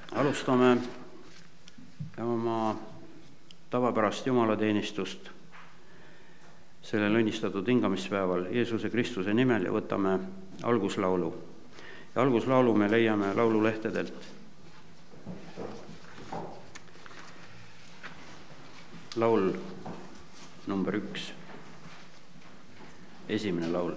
Alustame oma tavapärast jumalateenistust sellel õnnistatud hingamispäeval Jeesuse Kristuse nimel ja võtame alguslaulu. Ja alguslaulu me leiame laululehtedelt. Laul number 1, esimene laul.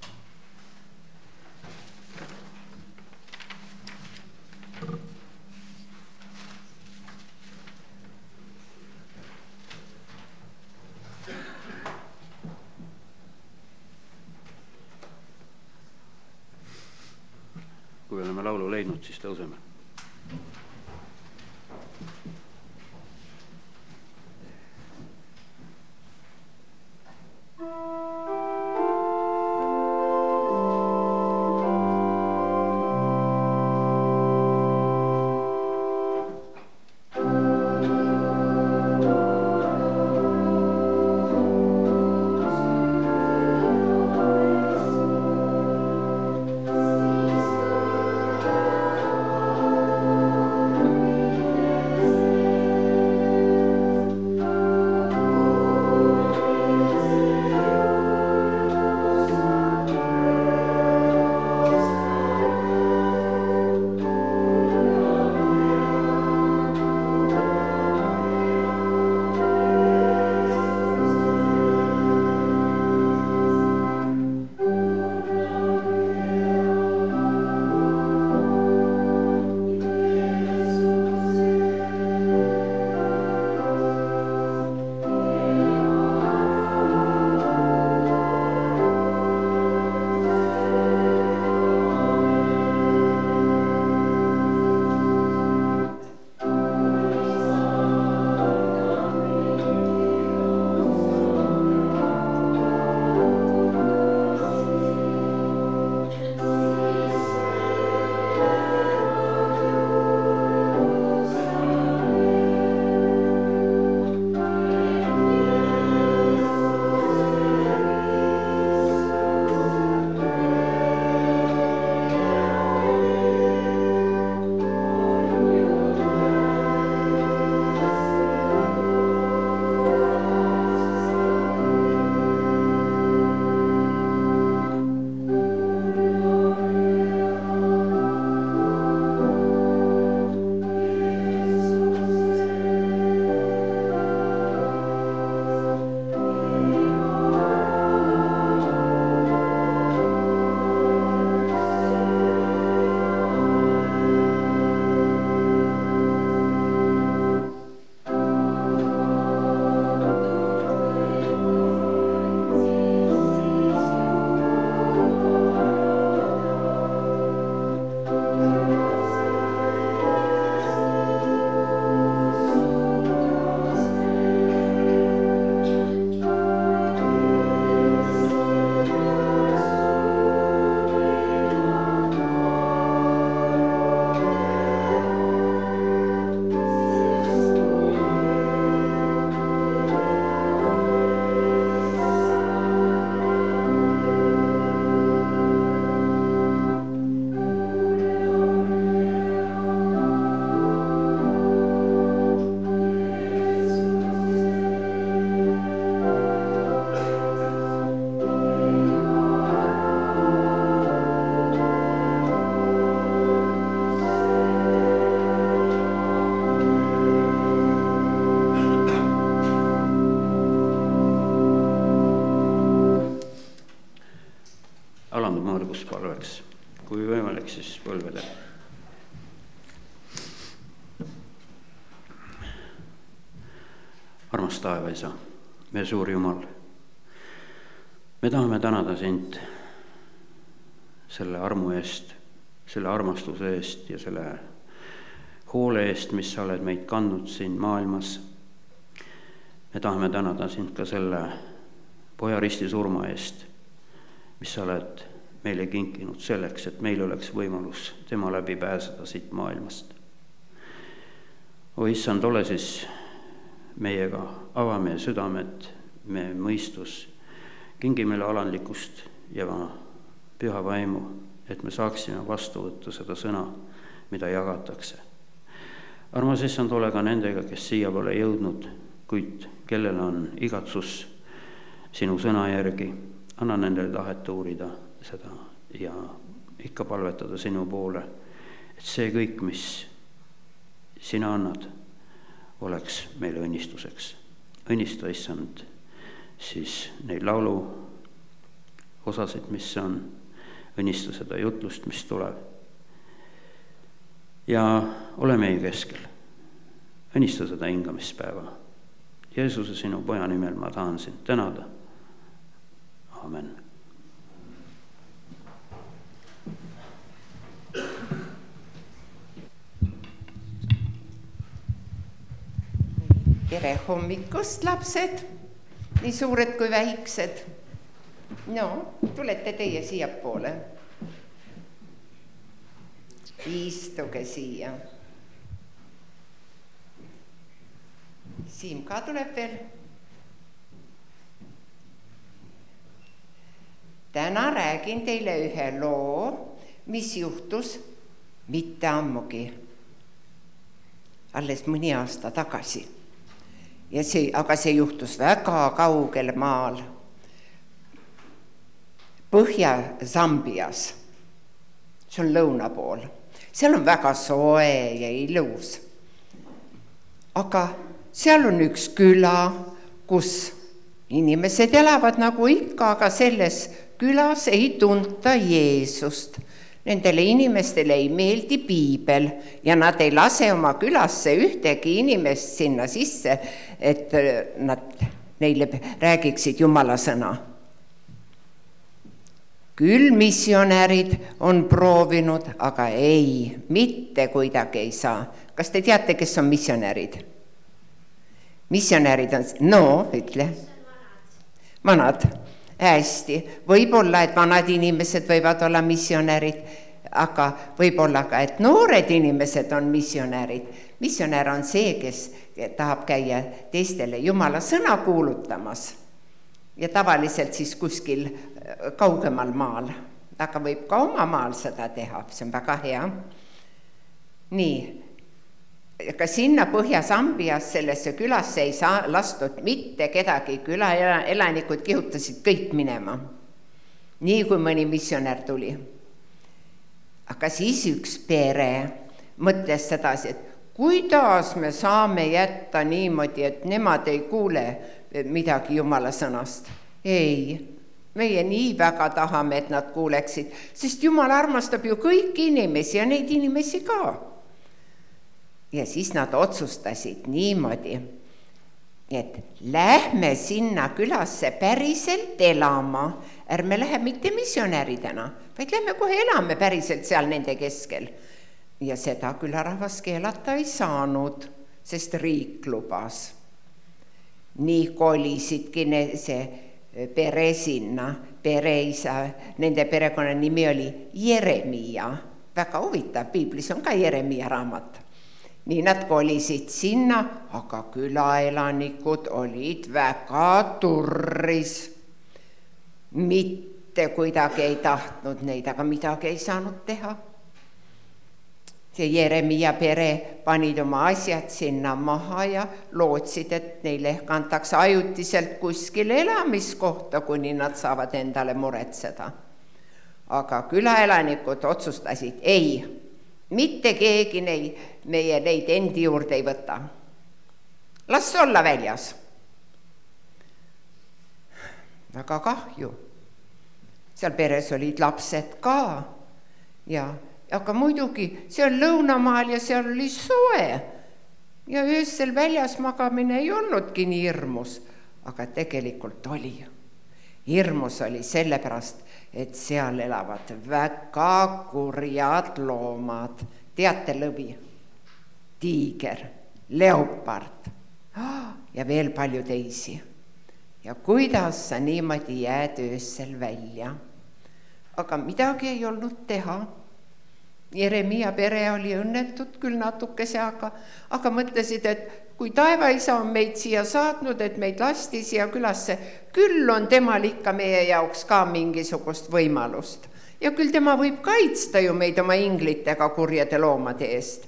Kui oleme laulu leidnud, siis tõuseme. Palveks, kui võimalik, siis põlvedel. Armas taevaisa, meie suur Jumal, me tahame tänada sind selle armu eest, selle armastuse eest ja selle hoole eest, mis sa oled meid kandnud siin maailmas. Me tahame tänada sind ka selle poja risti surma eest, mis sa oled meile kinkinud selleks, et meil oleks võimalus tema läbi pääseda siit maailmast. O issand, ole siis meiega, ava meie südamed, meie mõistus, kingi meile alandlikkust ja püha vaimu, et me saaksime vastu võtta seda sõna, mida jagatakse. armas issand, ole ka nendega, kes siia pole jõudnud, kuid kellel on igatsus sinu sõna järgi. Anna nendele tahet uurida seda ja ikka palvetada sinu poole, et see kõik, mis sina annad, oleks meile õnnistuseks. Õnnista, issand, siis neid laulu osasid, mis on, õnnista seda jutlust, mis tuleb. Ja ole meie keskel. Õnnista seda hingamispäeva. Jeesuse, sinu poja nimel ma tahan sind tänada. Amen. Tere hommikust, lapsed, nii suured kui väiksed. No, tulete teie siia poole. Istuge siia. Siim ka tuleb veel. Täna räägin teile ühe loo, mis juhtus mitte ammugi, alles mõni aasta tagasi. Aga see juhtus väga kaugel maal, Põhja-Zambias. See on lõuna pool. Seal on väga soe ja ilus. Aga seal on üks küla, kus inimesed elavad nagu ikka, aga selles külas ei tunta Jeesust. Nendele inimestele ei meeldi piibel ja nad ei lase oma külasse ühtegi inimest sinna sisse, et nad neile räägiksid Jumala sõna. Küll missionärid on proovinud, aga ei, mitte kuidagi ei saa. Kas te teate, kes on missionärid? Missionärid on, ütle. Vanad. Hästi. Võib-olla, et vanad inimesed võivad olla missionärid, aga võib-olla ka, et noored inimesed on missionärid. Missionär on see, kes tahab käia teistele Jumala sõna kuulutamas. Ja tavaliselt siis kuskil kaugemal maal. Aga võib ka oma maal seda teha, see on väga hea. Nii. Ka sinna Põhja-Zambias sellesse külasse ei saa lastud mitte kedagi. Küla elanikud kihutasid kõik minema. Nii kui mõni missionär tuli. Aga siis üks pere mõtles sedasi, et kuidas me saame jätta niimoodi, et nemad ei kuule midagi Jumala sõnast. Ei, meie nii väga tahame, et nad kuuleksid, sest Jumal armastab ju kõiki inimesi ja neid inimesi ka. Ja siis nad otsustasid niimoodi, et lähme sinna külasse päriselt elama. Ärme lähe mitte missionäridena, vaid lähme kohe elame päriselt seal nende keskel. Ja seda külarahvas keelata ei saanud, sest riik lubas. Nii kolisidki see pere sinna, pereisa, nende perekonna nimi oli Jeremia. Väga huvitav, piiblis on ka Jeremia raamat. Nii nad kolisid sinna, aga külaelanikud olid väga turris. Mitte kuidagi ei tahtnud neid, aga midagi ei saanud teha. See Jeremia pere panid oma asjad sinna maha ja lootsid, et neile kantakse ajutiselt kuskil elamiskohta, kuni nad saavad endale muretseda. Aga külaelanikud otsustasid, ei, mitte keegi meie neid endi juurde ei võta. Las olla väljas. Väga kahju. Seal peres olid lapsed ka. Aga muidugi, see on lõunamaal ja seal oli soe. Ja öösel väljas magamine ei olnudki nii hirmus. Aga tegelikult oli. Hirmus oli sellepärast, et seal elavad väga kurjad loomad. Teate lõvi, tiiger, leopard ja veel palju teisi. Ja kuidas sa niimoodi jääd öösel välja? Aga midagi ei olnud teha. Jeremia pere oli õnnetud küll natukese, aga mõtlesid, et kui taevaisa on meid siia saatnud, et meid lasti siia külasse, küll on temal ikka meie jaoks ka mingisugust võimalust. Ja küll tema võib kaitsta ju meid oma inglitega kurjade loomade eest.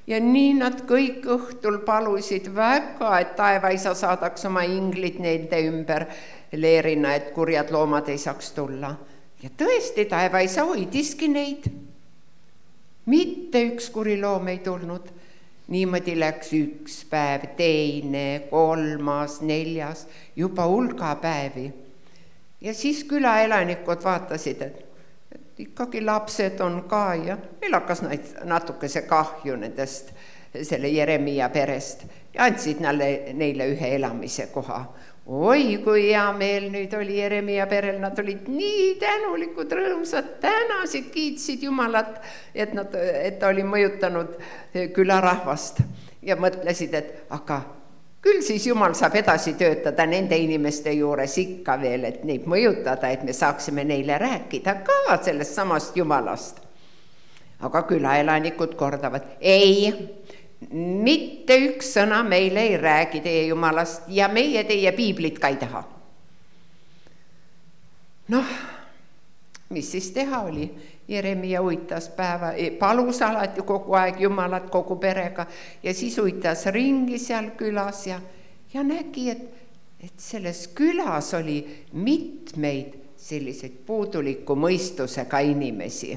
Ja nii nad kõik õhtul palusid väga, et taevaisa saadaks oma inglid nende ümber leerina, et kurjad loomad ei saaks tulla. Ja tõesti, taevaisa hoidiski neid. Mitte üks kuri loom ei tulnud. Niimoodi läks üks päev, teine, 3., 4., juba hulga päevi. Ja siis külaelanikud vaatasid, et ikkagi lapsed on ka ja meil hakkas natukese kahju nendest selle Jeremia perest ja andsid neile ühe elamise koha. Oi, kui hea meel nüüd oli Jeremia perel, nad olid nii tänulikud, rõõmsad, tänasid, kiitsid Jumalat, et ta oli mõjutanud külarahvast ja mõtlesid, et aga küll siis Jumal saab edasi töötada nende inimeste juures ikka veel, et neid mõjutada, et me saaksime neile rääkida ka sellest samast Jumalast. Aga külaelanikud kordavad, ei, mitte üks sõna meile ei räägi teie Jumalast ja meie teie piiblit ka ei taha. Noh, mis siis teha oli? Jeremia uitas palus alati kogu aeg Jumalat kogu perega ja siis uitas ringi seal külas ja nägi, et selles külas oli mitmeid selliseid puuduliku mõistusega inimesi.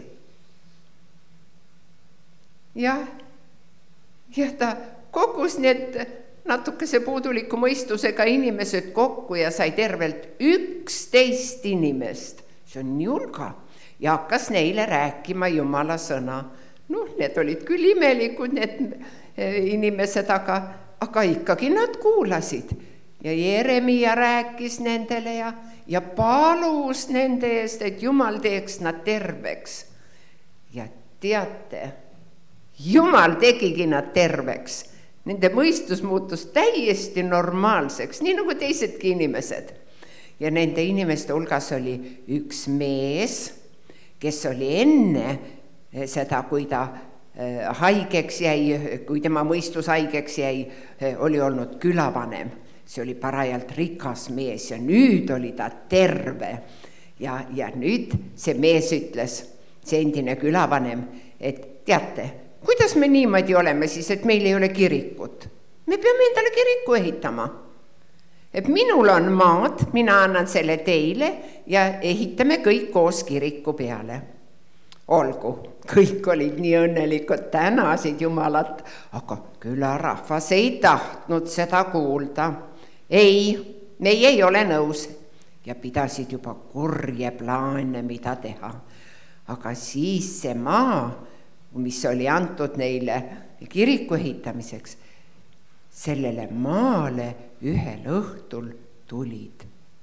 Ja ta kogus need natukese puuduliku mõistusega inimesed kokku ja sai tervelt 11 inimest. See on nii hulga. Ja hakkas neile rääkima Jumala sõna. Need olid küll imelikud, need inimesed, aga ikkagi nad kuulasid. Ja Jeremia rääkis nendele ja palus nende eest, et Jumal teeks nad terveks. Ja teate, Jumal tegigi nad terveks. Nende mõistus muutus täiesti normaalseks, nii nagu teisedki inimesed. Ja nende inimeste hulgas oli üks mees, kes oli enne seda, kui ta haigeks jäi, kui tema mõistus haigeks jäi, oli olnud külavanem. See oli parajalt rikas mees ja nüüd oli ta terve. Ja nüüd see mees ütles, see endine külavanem, et teate, kuidas me niimoodi oleme siis, et meil ei ole kirikut? Me peame endale kiriku ehitama. Et minul on maad, mina annan selle teile ja ehitame kõik koos kiriku peale. Olgu, kõik olid nii õnnelikud, tänasid Jumalat, aga külarahvas ei tahtnud seda kuulda. Ei, meie ei ole nõus ja pidasid juba kurje plaane, mida teha. Aga siis see maa, mis oli antud neile kiriku ehitamiseks, sellele maale ühel õhtul tulid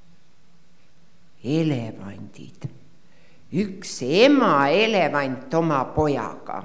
elevandid. Üks ema elevant oma pojaga.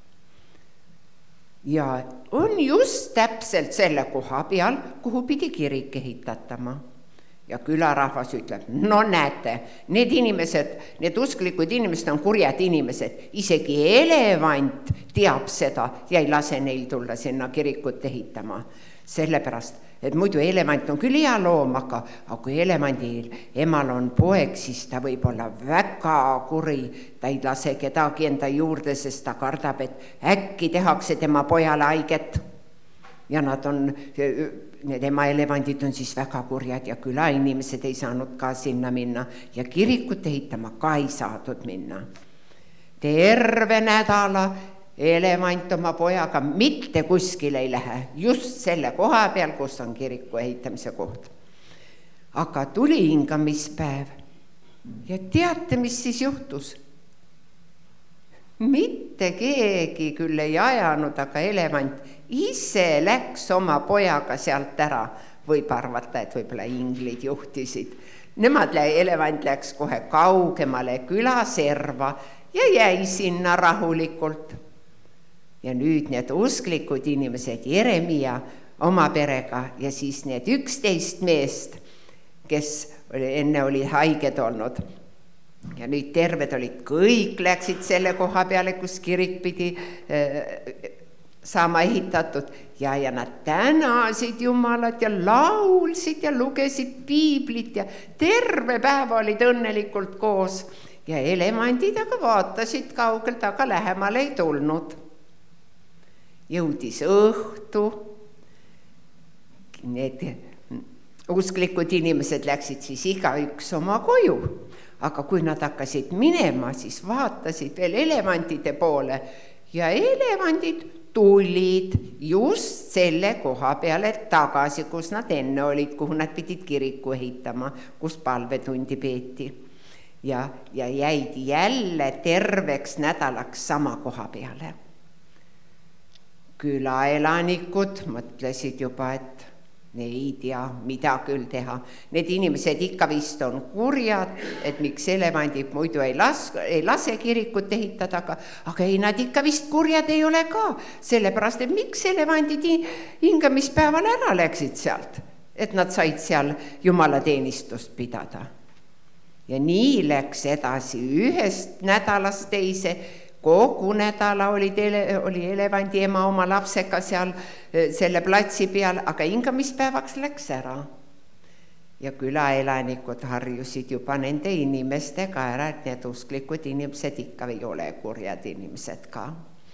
Ja on just täpselt selle koha peal, kuhu pidi kirik ehitatama. Ja külarahvas ütleb, no näete, need inimesed, need usklikud inimesed on kurjad inimesed. Isegi elevant teab seda ja ei lase neil tulla sinna kirikut ehitama. Sellepärast, et muidu elevant on küll hea loom, aga kui elevandil emal on poeg, siis ta võib olla väga kuri. Ta ei lase kedagi enda juurde, sest ta kardab, et äkki tehakse tema pojale haiget. Ja need ema elevandid on siis väga kurjad ja külainimesed ei saanud ka sinna minna ja kirikut ehitama ka ei saadud minna. Terve nädala elevant oma pojaga mitte kuskil ei lähe, just selle koha peal, kus on kiriku ehitamise koht. Aga tuli hingamispäev ja teate, mis siis juhtus? Mitte keegi küll ei ajanud, aga elevant ise läks oma pojaga sealt ära. Võib arvata, et võib-olla inglid juhtisid. Elevant läks kohe kaugemale külaserva ja jäi sinna rahulikult. Ja nüüd need usklikud inimesed, Jeremia oma perega ja siis need 11 meest, kes enne olid haiged olnud. Ja nüüd terved olid, kõik läksid selle koha peale, kus kirik pidi saama ehitatud ja nad tänasid Jumalat ja laulsid ja lugesid piiblit ja terve päeva olid õnnelikult koos ja elevandid aga vaatasid kaugelt, aga lähemale ei tulnud. jõudis õhtu, need usklikud inimesed läksid siis igaüks oma koju, aga kui nad hakkasid minema, siis vaatasid veel elevantide poole ja elevandid tulid just selle koha peale tagasi, kus nad enne olid, kuhu nad pidid kiriku ehitama, kus palvetundi peeti. Ja jäid jälle terveks nädalaks sama koha peale. Külaelanikud mõtlesid juba, et ne ei tea, mida küll teha. Need inimesed ikka vist on kurjad, et miks elevandid muidu ei lase kirikut ehitada, aga ei, nad ikka vist kurjad ei ole ka, sellepärast, et miks elevandid hingamispäeval ära läksid sealt, et nad said seal jumalateenistust pidada. Ja nii läks edasi ühest nädalast teise. Kogu nädala oli elevandi ema oma lapsega seal selle platsi peal, aga hingamispäevaks läks ära. Ja külaelanikud harjusid juba nende inimestega ära, et need usklikud inimesed ikka ei ole kurjad inimesed ka.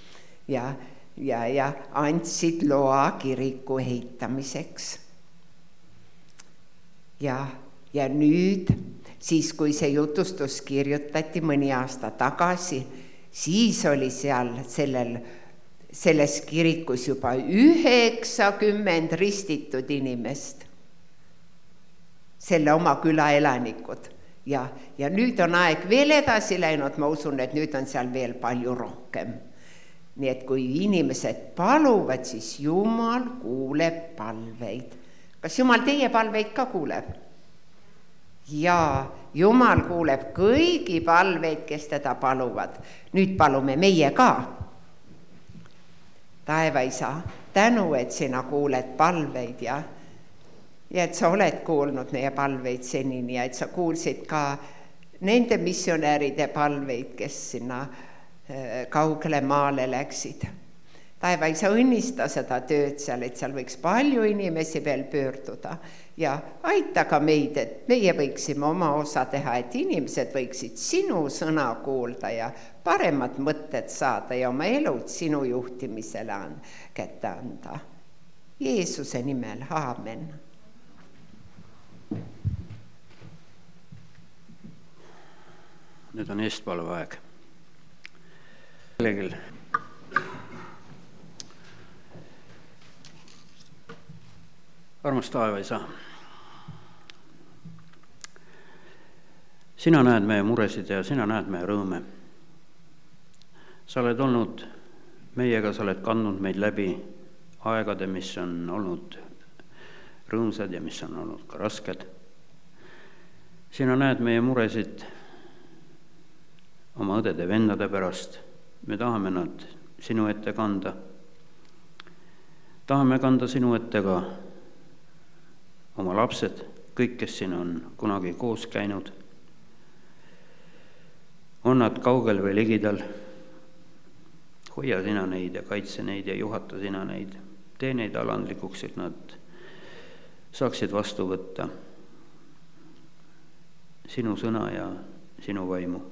Ja andsid loa kiriku ehitamiseks. Ja nüüd, siis kui see jutustus kirjutati mõni aasta tagasi, siis oli seal selles kirikus juba 90 ristitud inimest, selle oma külaelanikud. Ja nüüd on aeg veel edasi läinud, ma usun, et nüüd on seal veel palju rohkem. Nii et kui inimesed paluvad, siis Jumal kuuleb palveid. Kas Jumal teie palveid ka kuuleb? Ja Jumal kuuleb kõigi palveid, kes teda paluvad. Nüüd palume meie ka. Taevaisa, tänu, et sina kuuled palveid ja et sa oled kuulnud meie palveid senini ja et sa kuulsid ka nende missionääride palveid, kes sinna kaugele maale läksid. Taevaisa, õnnista seda tööd seal, et seal võiks palju inimesi veel pöörduda ja aita ka meid, et meie võiksime oma osa teha, et inimesed võiksid sinu sõna kuulda ja paremad mõtted saada ja oma elud sinu juhtimisele kätte anda. Jeesuse nimel, aamen. Nüüd on eestpalve aeg. Kellelgi armas taevaisa, sina näed meie muresid ja sina näed meie rõõme. Sa oled olnud meiega, sa oled kandnud meid läbi aegade, mis on olnud rõõmsad ja mis on olnud ka rasked. Sina näed meie muresid oma õdede-vendade pärast. Me tahame nad sinu ette kanda. Tahame kanda sinu ette ka oma lapsed, kõik, kes siin on kunagi koos käinud. On nad kaugel või ligidal. Hoia sina neid ja kaitse neid ja juhata sina neid. Tee neid alandlikuks, et nad saaksid vastu võtta sinu sõna ja sinu vaimu.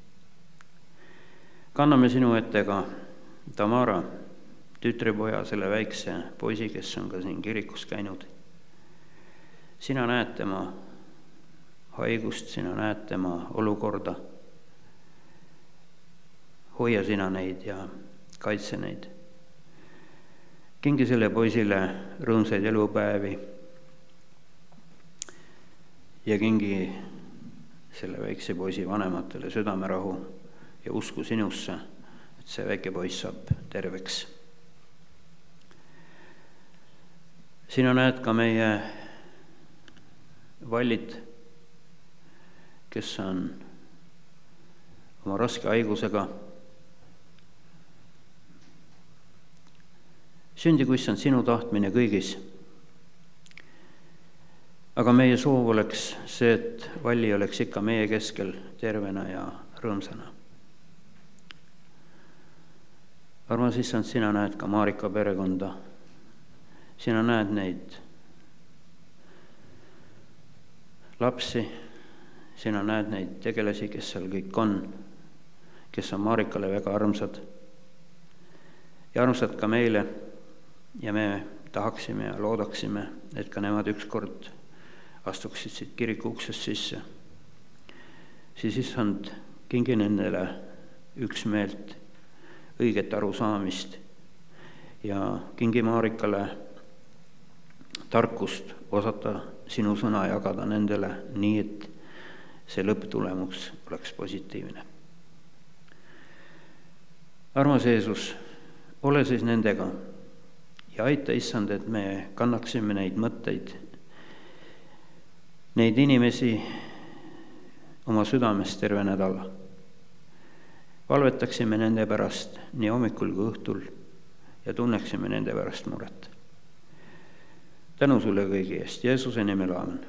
Kanname sinu ette ka Tamara, tütrepoja, selle väikse poisi, kes on ka siin kirikus käinud. Sina näed tema haigust, sina näed tema olukorda. Hoia sina neid ja kaitse neid. Kingi selle poisile rõõmsaid elupäevi ja kingi selle väikse poisi vanematele südamerahu ja usku sinusse, et see väike poiss saab terveks. Sina näed ka meie Vallit, kes on oma raske haigusega. Sündigu issand sinu tahtmine kõigis. Aga meie soov oleks see, et Valli oleks ikka meie keskel tervena ja rõõmsana. Armas issand, sina näed ka Marika perekonda. Sina näed neid lapsi, sina näed neid tegelasi, kes seal kõik on, kes on Marikale väga armsad. ja armsad ka meile ja me tahaksime ja loodaksime, et ka nemad ükskord astuksid siit kiriku uksest sisse. Siis issand, kingi nendele üksmeelt, õiget arusaamist ja kingi Marikale tarkust osata sinu sõna jagada nendele nii, et see lõpptulemus oleks positiivne. Armas Jeesus, ole siis nendega ja aita, issand, et me kannaksime neid mõtteid, neid inimesi oma südames terve nädala. Valvetaksime nende pärast nii hommikul kui õhtul ja tunneksime nende pärast muret. Tänu sulle kõigi eest, Jeesuse nimel, aamen.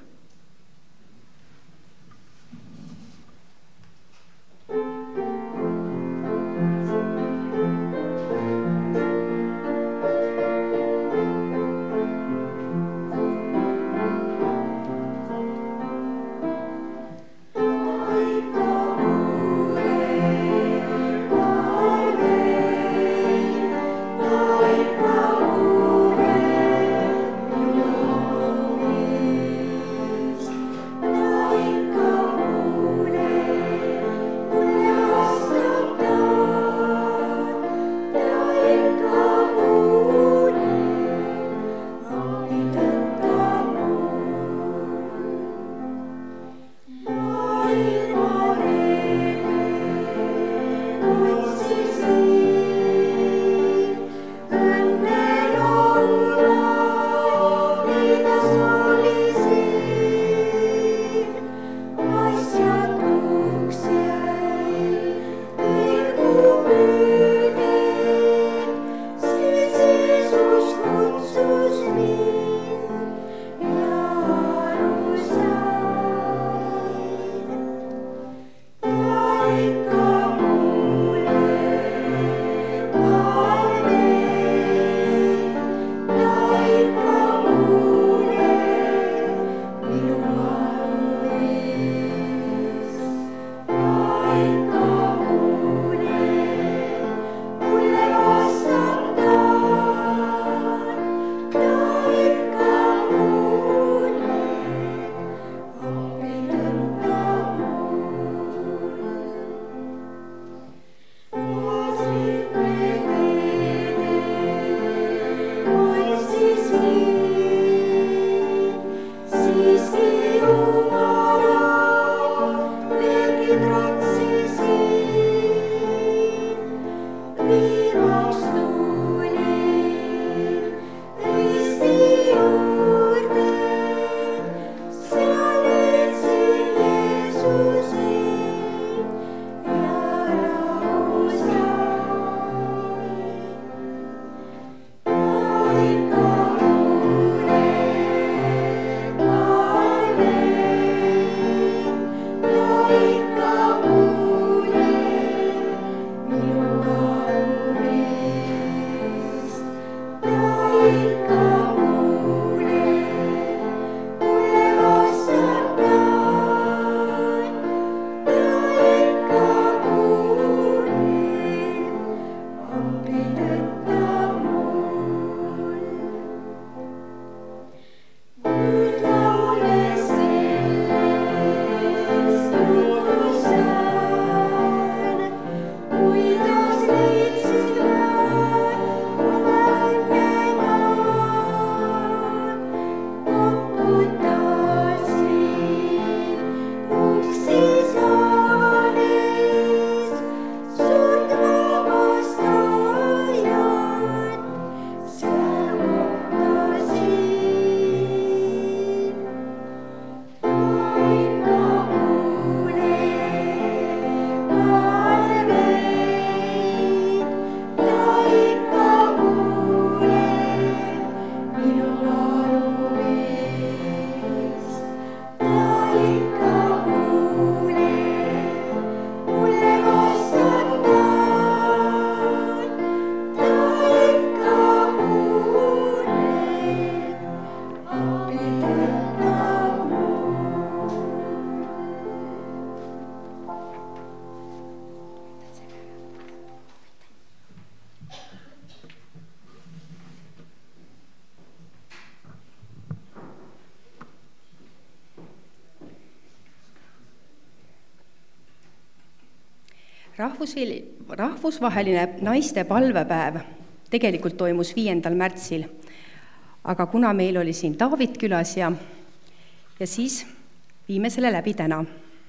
Rahvusvaheline naiste palvepäev tegelikult toimus 5. märtsil, aga kuna meil oli siin David külas ja siis viime selle läbi täna.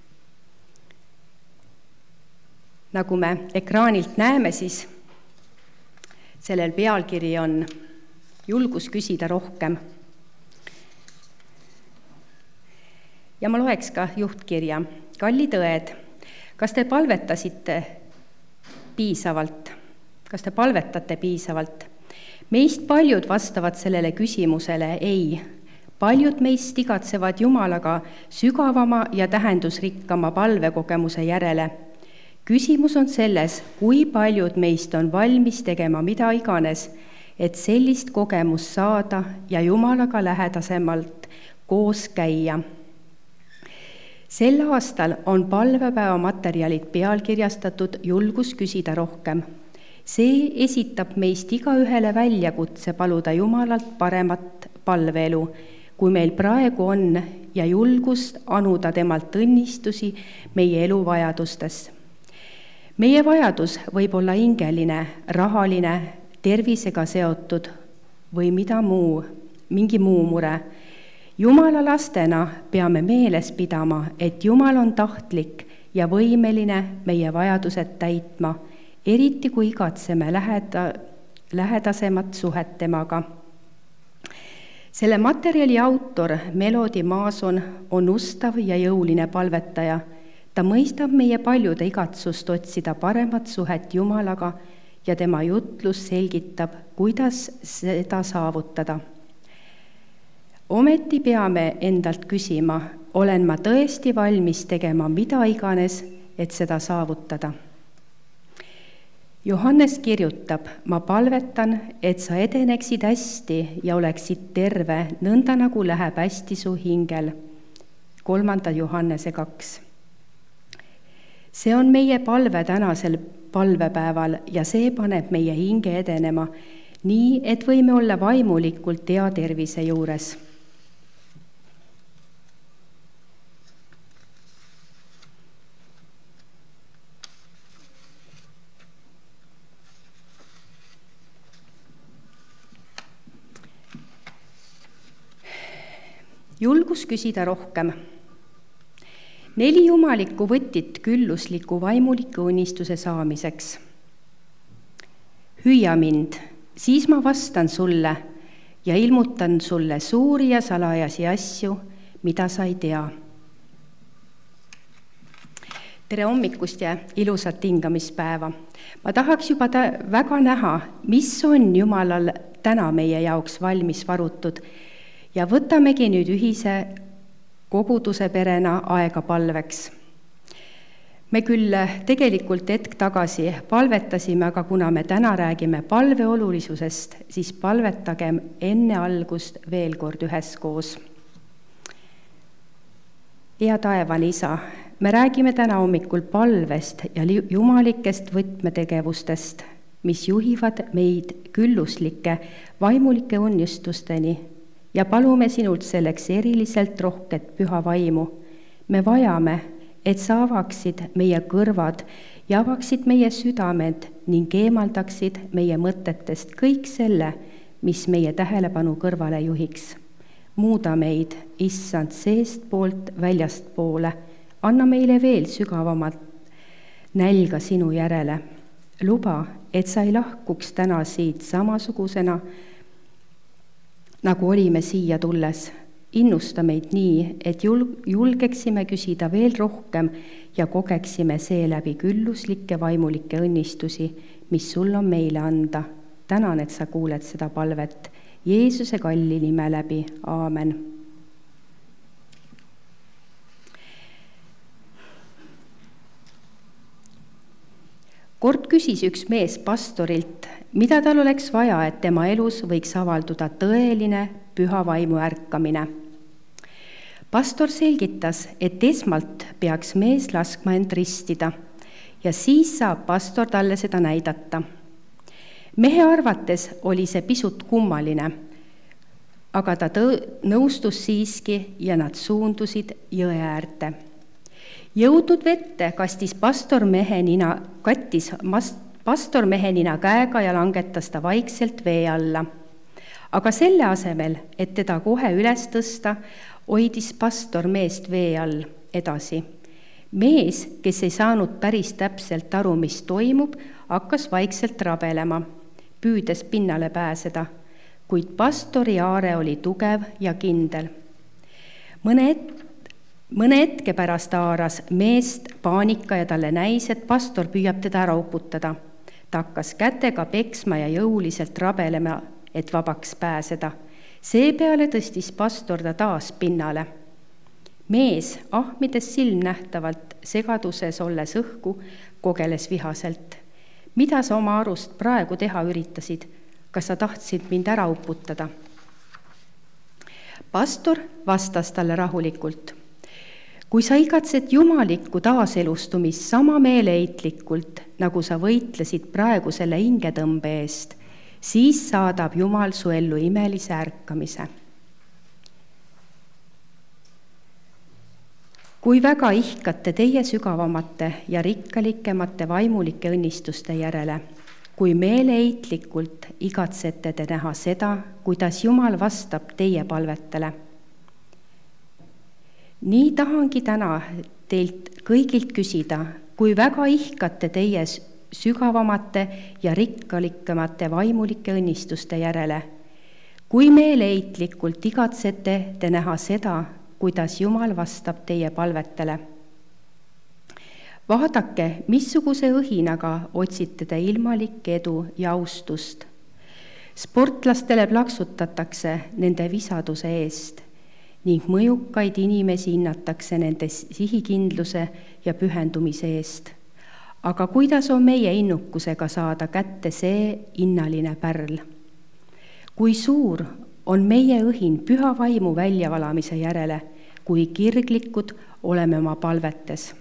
Nagu me ekraanilt näeme, siis sellel pealkiri on julgus küsida rohkem. Ja ma loeks ka juhtkirja. Kallid õed, kas te palvetasite piisavalt? Kas te palvetate piisavalt? Meist paljud vastavad sellele küsimusele ei. Paljud meist igatsevad Jumalaga sügavama ja tähendusrikkama palvekogemuse järele. Küsimus on selles, kui paljud meist on valmis tegema mida iganes, et sellist kogemust saada ja Jumalaga lähedasemalt koos käia. Sel aastal on palvepäeva materjalid pealkirjastatud julgus küsida rohkem. See esitab meist igaühele väljakutse paluda Jumalalt paremat palveelu, kui meil praegu on, ja julgust anuda temalt õnnistusi meie eluvajadustes. Meie vajadus võib olla hingeline, rahaline, tervisega seotud või mingi muu mure. Jumala lastena peame meeles pidama, et Jumal on tahtlik ja võimeline meie vajadused täitma, eriti kui igatseme lähedasemat suhet temaga. Selle materjali autor Melody Maason on ustav ja jõuline palvetaja. Ta mõistab meie paljude igatsust otsida paremat suhet Jumalaga ja tema jutlus selgitab, kuidas seda saavutada. Ometi peame endalt küsima, olen ma tõesti valmis tegema mida iganes, et seda saavutada. Johannes kirjutab, ma palvetan, et sa edeneksid hästi ja oleksid terve, nõnda nagu läheb hästi su hingel. 3. Johannese 2. See on meie palve tänasel palvepäeval ja see paneb meie hinge edenema, nii et võime olla vaimulikult hea tervise juures. Julgus küsida rohkem. 4 jumalikku võtit küllusliku vaimuliku õnnistuse saamiseks. Hüüa mind, siis ma vastan sulle ja ilmutan sulle suuri ja salajasi asju, mida sa ei tea. Tere hommikust ja ilusat hingamispäeva. Ma tahaks juba väga näha, mis on Jumalal täna meie jaoks valmis varutud ja võtamegi nüüd ühise koguduse perena aega palveks. Me küll tegelikult hetk tagasi palvetasime, aga kuna me täna räägime palve olulisusest, siis palvetagem enne algust veel kord üheskoos. Hea taevane Isa, me räägime täna hommikul palvest ja jumalikest võtmetegevustest, mis juhivad meid külluslike vaimulike unnistusteni ja palume sinult selleks eriliselt rohket püha vaimu. Me vajame, et sa avaksid meie kõrvad ja avaksid meie südamed ning eemaldaksid meie mõtetest kõik selle, mis meie tähelepanu kõrvale juhiks. Muuda meid, Issand, seestpoolt väljast poole. Anna meile veel sügavamat nälga sinu järele. Luba, et sa ei lahkuks täna siit samasugusena, nagu olime siia tulles. Innusta meid nii, et julgeksime küsida veel rohkem ja kogeksime seeläbi külluslikke vaimulikke õnnistusi, mis sul on meile anda. Tänan, et sa kuuled seda palvet. Jeesuse kalli nime läbi. Aamen. Kord küsis üks mees pastorilt, mida tal oleks vaja, et tema elus võiks avalduda tõeline püha vaimu ärkamine. Pastor selgitas, et esmalt peaks mees laskma end ristida ja siis saab pastor talle seda näidata. Mehe arvates oli see pisut kummaline, aga ta nõustus siiski ja nad suundusid jõe äärde. Jõudnud vette kattis pastormehe nina käega ja langetas ta vaikselt vee alla. Aga selle asemel, et teda kohe üles tõsta, hoidis pastor meest vee all edasi. Mees, kes ei saanud päris täpselt aru, mis toimub, hakkas vaikselt rabelema, püüdes pinnale pääseda, kuid pastori haare oli tugev ja kindel. Mõne hetke pärast haaras meest paanika ja talle näis, et pastor püüab teda ära uputada. Ta hakkas kätega peksma ja jõuliselt rabelema, et vabaks pääseda. Seepeale tõstis pastor ta taas pinnale. Mees, ahmides silmnähtavalt segaduses olles õhku, kogeles vihaselt. Mida sa oma arust praegu teha üritasid? Kas sa tahtsid mind ära uputada? Pastor vastas talle rahulikult. Kui sa igatsed jumalikku taaselustumist sama meeleheitlikult, nagu sa võitlesid praegu selle hingetõmbe eest, siis saadab Jumal su ellu imelise ärkamise. Kui väga ihkate teie sügavamate ja rikkalikemate vaimulike õnnistuste järele, kui meeleheitlikult igatsete te näha seda, kuidas Jumal vastab teie palvetele. Nii tahangi täna teilt kõigilt küsida, kui väga ihkate teie sügavamate ja rikkalikemate vaimulike õnnistuste järele, kui meeleheitlikult igatsete te näha seda, kuidas Jumal vastab teie palvetele. Vaadake, missuguse õhinaga otsite te ilmalikke edu ja austust. Sportlastele plaksutatakse nende visaduse eest ning mõjukaid inimesi hinnatakse nende sihikindluse ja pühendumise eest. Aga kuidas on meie innukusega saada kätte see innaline pärl? Kui suur on meie õhin püha vaimu väljavalamise järele, kui kirglikud oleme oma palvetes.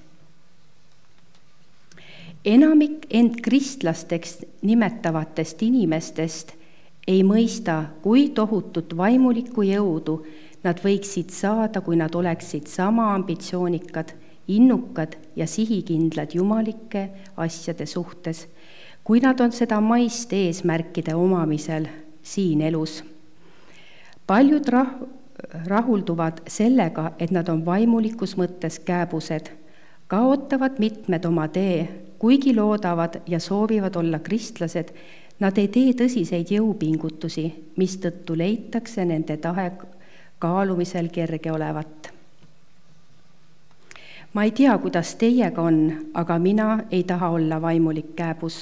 Enamik end kristlasteks nimetavatest inimestest ei mõista, kui tohutut vaimulikku jõudu nad võiksid saada, kui nad oleksid sama ambitsioonikad, innukad ja sihikindlad jumalike asjade suhtes, kui nad on seda maiste eesmärkide omamisel siin elus. Paljud rahulduvad sellega, et nad on vaimulikus mõttes kääbused, kaotavad mitmed oma tee, kuigi loodavad ja soovivad olla kristlased, nad ei tee tõsiseid jõupingutusi, mistõttu leitakse nende tahe kaalumisel kerge olevat. Ma ei tea, kuidas teiega on, aga mina ei taha olla vaimulik kääbus.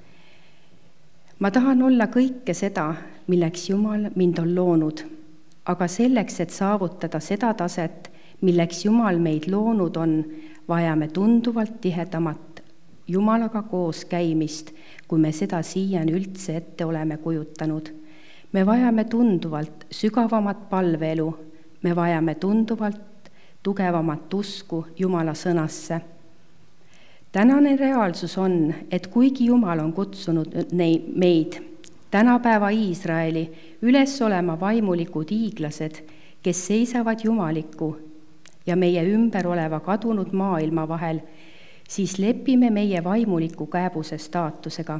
Ma tahan olla kõike seda, milleks Jumal mind on loonud, aga selleks, et saavutada seda taset, milleks Jumal meid loonud on, vajame tunduvalt tihedamat Jumalaga koos käimist, kui me seda siiani üldse ette oleme kujutanud. Me vajame tunduvalt sügavamat palveelu, me vajame tunduvalt tugevamat usku Jumala sõnasse. Tänane reaalsus on, et kuigi Jumal on kutsunud meid, tänapäeva Iisraeli, üles olema vaimulikud hiiglased, kes seisavad jumaliku ja meie ümber oleva kadunud maailma vahel, siis lepime meie vaimuliku kääbuse staatusega.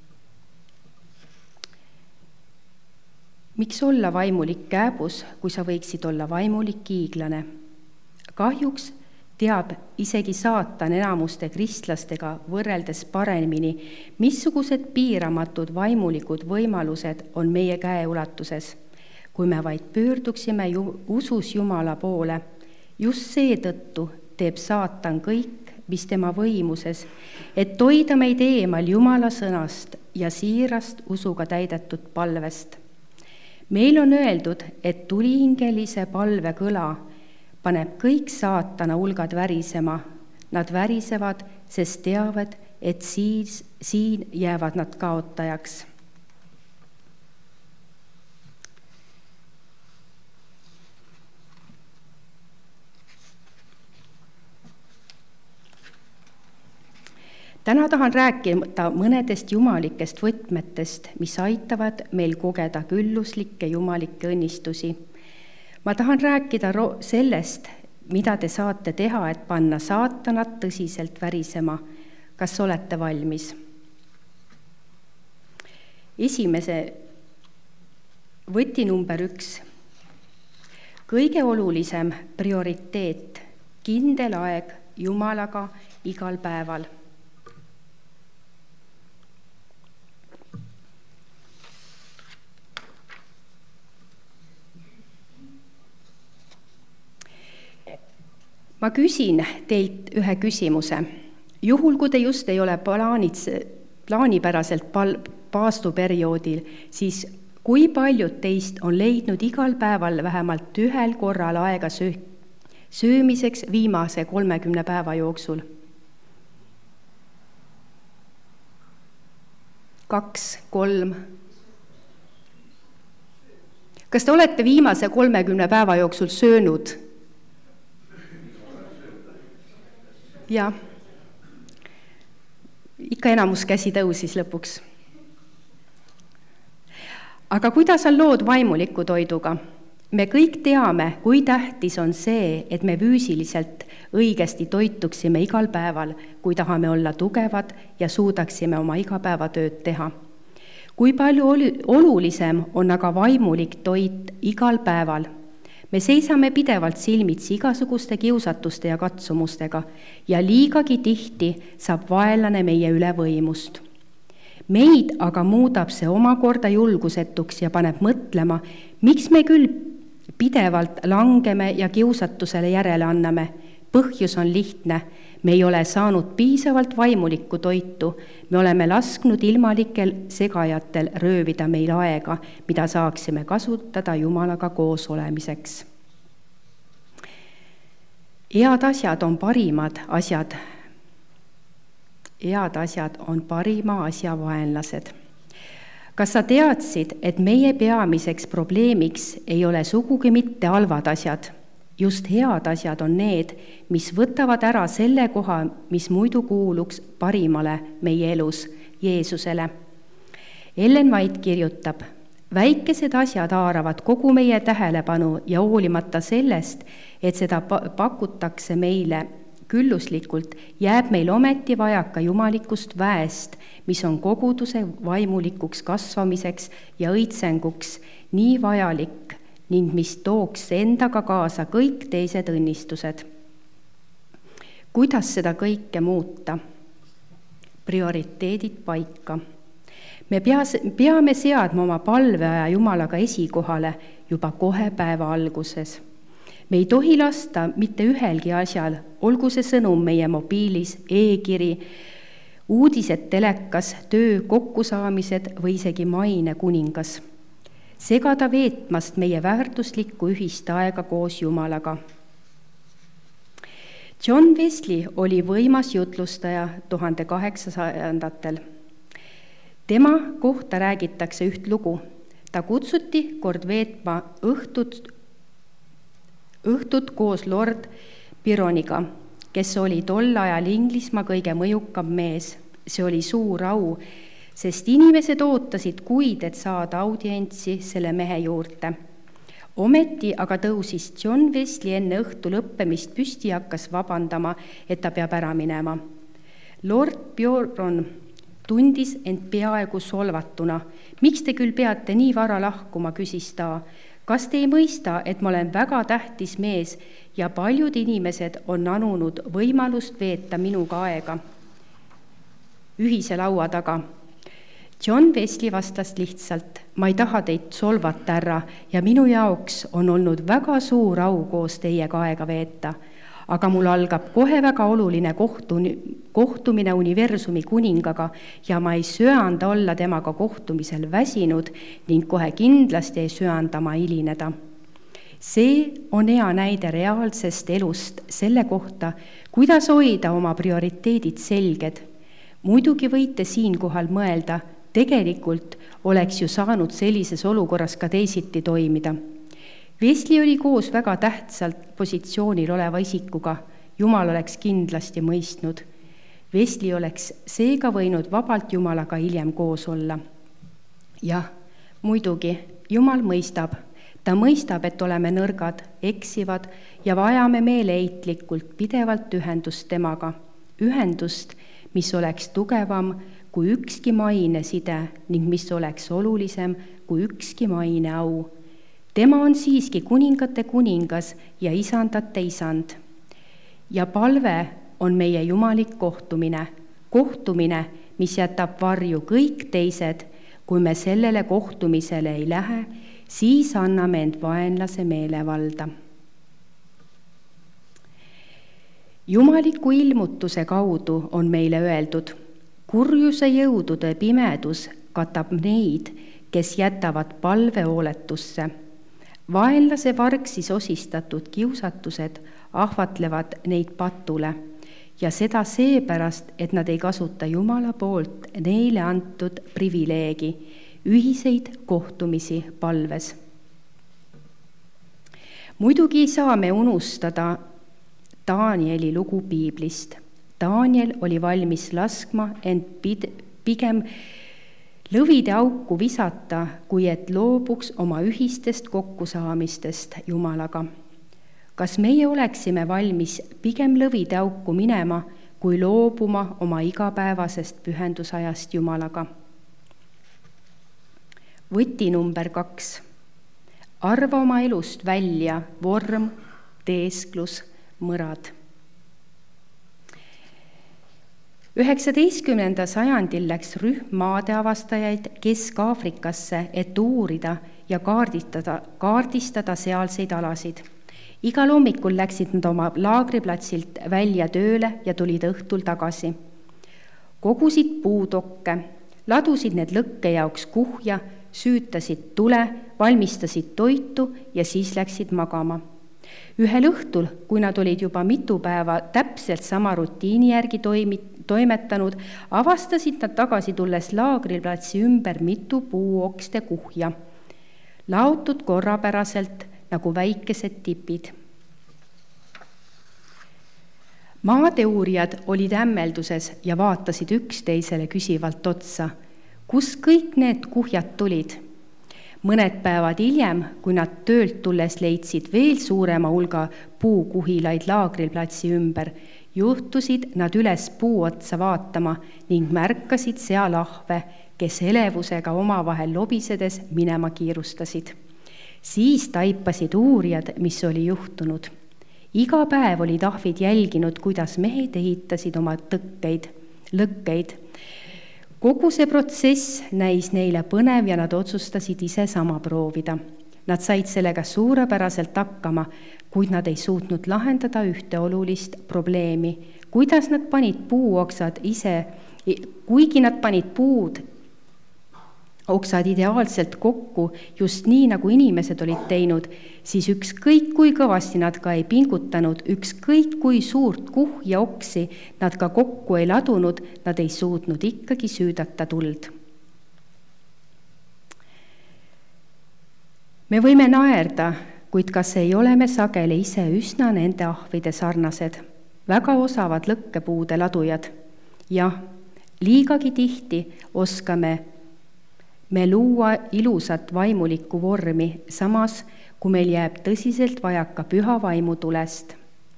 Miks olla vaimulik kääbus, kui sa võiksid olla vaimulik hiiglane? Kahjuks teab isegi saatan enamuste kristlastega võrreldes paremini, missugused piiramatud vaimulikud võimalused on meie käeulatuses, kui me vaid pöörduksime usus Jumala poole. Just seetõttu teeb saatan kõik, mis tema võimuses, et hoida meid eemal Jumala sõnast ja siirast usuga täidetud palvest. Meil on öeldud, et tulihingelise palve kõla paneb kõik saatana hulgad värisema. Nad värisevad, sest teavad, et siin jäävad nad kaotajaks. Täna tahan rääkida mõnedest jumalikest võtmetest, mis aitavad meil kogeda külluslikke jumalikke õnnistusi. Ma tahan rääkida sellest, mida te saate teha, et panna saatanat tõsiselt värisema. Kas olete valmis? Esimese võti number 1. Kõige olulisem prioriteet, kindel aeg Jumalaga igal päeval. Ma küsin teilt ühe küsimuse. Juhul, kui te just ei ole plaanipäraselt paastuperioodil, siis kui paljud teist on leidnud igal päeval vähemalt ühel korral aega söömiseks viimase 30 päeva jooksul? 2, 3. Kas te olete viimase 30 päeva jooksul söönud? Jah. Ikka enamus käsi tõusis lõpuks. Aga kuidas on lood vaimuliku toiduga? Me kõik teame, kui tähtis on see, et me füüsiliselt õigesti toituksime igal päeval, kui tahame olla tugevad ja suudaksime oma igapäevatööd teha. Kui palju olulisem on aga vaimulik toit igal päeval? Me seisame pidevalt silmitsi igasuguste kiusatuste ja katsumustega ja liigagi tihti saab vaenlane meie üle võimust. Meid aga muudab see omakorda julgusetuks ja paneb mõtlema, miks me küll pidevalt langeme ja kiusatusele järele anname. Põhjus on lihtne, me ei ole saanud piisavalt vaimulikku toitu, me oleme lasknud ilmalikel segajatel röövida meil aega, mida saaksime kasutada Jumalaga koos olemiseks. Head asjad on parimad asjad. Head asjad on parima asja vaenlased. Kas sa teadsid, et meie peamiseks probleemiks ei ole sugugi mitte halvad asjad? Just head asjad on need, mis võtavad ära selle koha, mis muidu kuuluks parimale meie elus, Jeesusele. Ellen White kirjutab, väikesed asjad haaravad kogu meie tähelepanu ja hoolimata sellest, et seda pakutakse meile külluslikult, jääb meil ometi vajaka jumalikust väest, mis on koguduse vaimulikuks kasvamiseks ja õitsenguks nii vajalik ning mis tooks endaga kaasa kõik teised õnnistused. Kuidas seda kõike muuta? Prioriteedid paika. Me peame seadma oma palveaja Jumalaga esikohale juba kohe päeva alguses. Me ei tohi lasta mitte ühelgi asjal, olgu see sõnum meie mobiilis, e-kiri, uudised telekas, töö, kokkusaamised või isegi maine kuningas. Segada veetmast meie väärtuslikku ühist aega koos Jumalaga. John Wesley oli võimas jutlustaja 1800-ndatel. Tema kohta räägitakse üht lugu. Ta kutsuti kord veetma õhtut koos Lord Byroniga, kes oli tol ajal Inglismaa kõige mõjukam mees. See oli suur au, sest inimesed ootasid kuid, et saada audientsi selle mehe juurde. Ometi aga tõusis John Wesley enne õhtu lõppemist püsti ja hakkas vabandama, et ta peab ära minema. Lord Byron tundis end peaaegu solvatuna. Miks te küll peate nii vara lahkuma, küsis ta. Kas te ei mõista, et ma olen väga tähtis mees ja paljud inimesed on anunud võimalust veeta minuga aega ühise laua taga? John Wesley vastas lihtsalt, ma ei taha teid solvata, härra, ja minu jaoks on olnud väga suur au koos teiega aega veeta, aga mul algab kohe väga oluline kohtumine universumi kuningaga ja ma ei söanda olla temaga kohtumisel väsinud ning kohe kindlasti ei söanda ma hilineda. See on hea näide reaalsest elust selle kohta, kuidas hoida oma prioriteedid selged. Muidugi võite siinkohal mõelda, tegelikult oleks ju saanud sellises olukorras ka teisiti toimida. Wesley oli koos väga tähtsalt positsioonil oleva isikuga, Jumal oleks kindlasti mõistnud. Wesley oleks seega võinud vabalt Jumalaga hiljem koos olla. Jah, muidugi, Jumal mõistab, ta mõistab, et oleme nõrgad, eksivad ja vajame meeleheitlikult pidevalt ühendust temaga. Ühendust, mis oleks tugevam kui ükski maineside ning mis oleks olulisem kui ükski maineau. Tema on siiski kuningate kuningas ja isandate isand. Ja palve on meie jumalik kohtumine, mis jätab varju kõik teised. Kui me sellele kohtumisele ei lähe, siis anname end vaenlase meelevalda. Jumaliku ilmutuse kaudu on meile öeldud, kurjuse jõudude pimedus katab neid, kes jätavad palvehooletusse. Vaenlase vargsis osistatud kiusatused ahvatlevad neid patule ja seda seepärast, et nad ei kasuta Jumala poolt neile antud privileegi, ühiseid kohtumisi palves. Muidugi ei saa me unustada Danieli lugu piiblist. Daniel oli valmis laskma end pigem lõvide auku visata, kui et loobuks oma ühistest kokkusaamistest Jumalaga. Kas meie oleksime valmis pigem lõvide auku minema, kui loobuma oma igapäevasest pühendusajast Jumalaga? Võti number 2. Arva oma elust välja vorm, teesklus, mõrad. 19. sajandil läks rühm maadeavastajaid Kesk-Aafrikasse, et uurida ja kaardistada sealseid alasid. Igal hommikul läksid nad oma laagriplatsilt välja tööle ja tulid õhtul tagasi. Kogusid puudokke, ladusid need lõkke jaoks kuhja, süütasid tule, valmistasid toitu ja siis läksid magama. Ühel õhtul, kui nad olid juba mitu päeva täpselt sama rutiini järgi toimetanud, avastasid nad tagasi tulles laagrilplatsi ümber mitu puuokste kuhja, laotud korrapäraselt nagu väikesed tipid. Maadeuurijad olid hämmelduses ja vaatasid üksteisele küsivalt otsa. Kus kõik need kuhjad tulid? Mõned päevad hiljem, kui nad töölt tulles leidsid veel suurema hulga puukuhilaid laagrilplatsi ümber, juhtusid nad üles puu otsa vaatama ning märkasid seal ahve, kes elevusega omavahel lobisedes minema kiirustasid. Siis taipasid uurijad, mis oli juhtunud. Iga päev olid ahvid jälginud, kuidas mehed ehitasid oma lõkkeid. Kogu see protsess näis neile põnev ja nad otsustasid ise sama proovida. Nad said sellega suurepäraselt hakkama, kuid nad ei suutnud lahendada ühte olulist probleemi. Kuigi nad panid puud oksad ideaalselt kokku, just nii, nagu inimesed olid teinud, siis ükskõik kui kõvasti nad ka ei pingutanud, ükskõik kui suurt kuhja oksi nad ka kokku ei ladunud, nad ei suutnud ikkagi süüdata tuld. Me võime naerda, kuid kas ei ole me sageli ise üsna nende ahvide sarnased, väga osavad lõkkepuude ladujad? Jah, liigagi tihti oskame me luua ilusat vaimulikku vormi, samas kui meil jääb tõsiselt vajaka püha vaimutulest.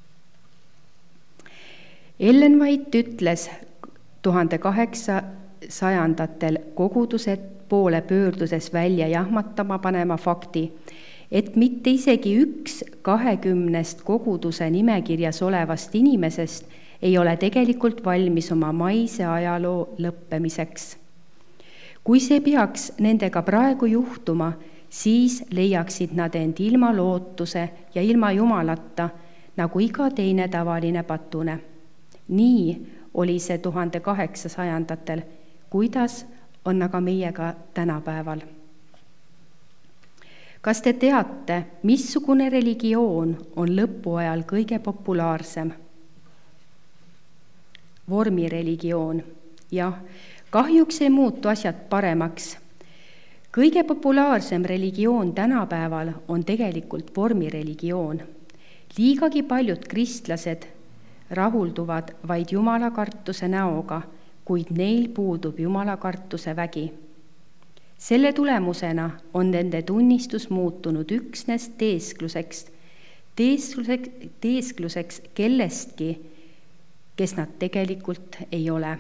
Ellen White ütles 1800-ndatel koguduse poole pöördudes välja jahmatama panema fakti, et mitte isegi 1/20 koguduse nimekirjas olevast inimesest ei ole tegelikult valmis oma maise ajaloo lõppemiseks. Kui see peaks nendega praegu juhtuma, siis leiaksid nad end ilma lootuse ja ilma Jumalata, nagu iga teine tavaline patune. Nii oli see 1800-ndatel, kuidas on aga meiega tänapäeval. Kas te teate, missugune religioon on lõpuajal kõige populaarsem? Vormireligioon, jah. Kahjuks ei muutu asjad paremaks. Kõige populaarsem religioon tänapäeval on tegelikult vormireligioon. Liigagi paljud kristlased rahulduvad vaid jumalakartuse näoga, kuid neil puudub jumalakartuse vägi. Selle tulemusena on nende tunnistus muutunud üksnes teeskluseks kellestki, kes nad tegelikult ei ole.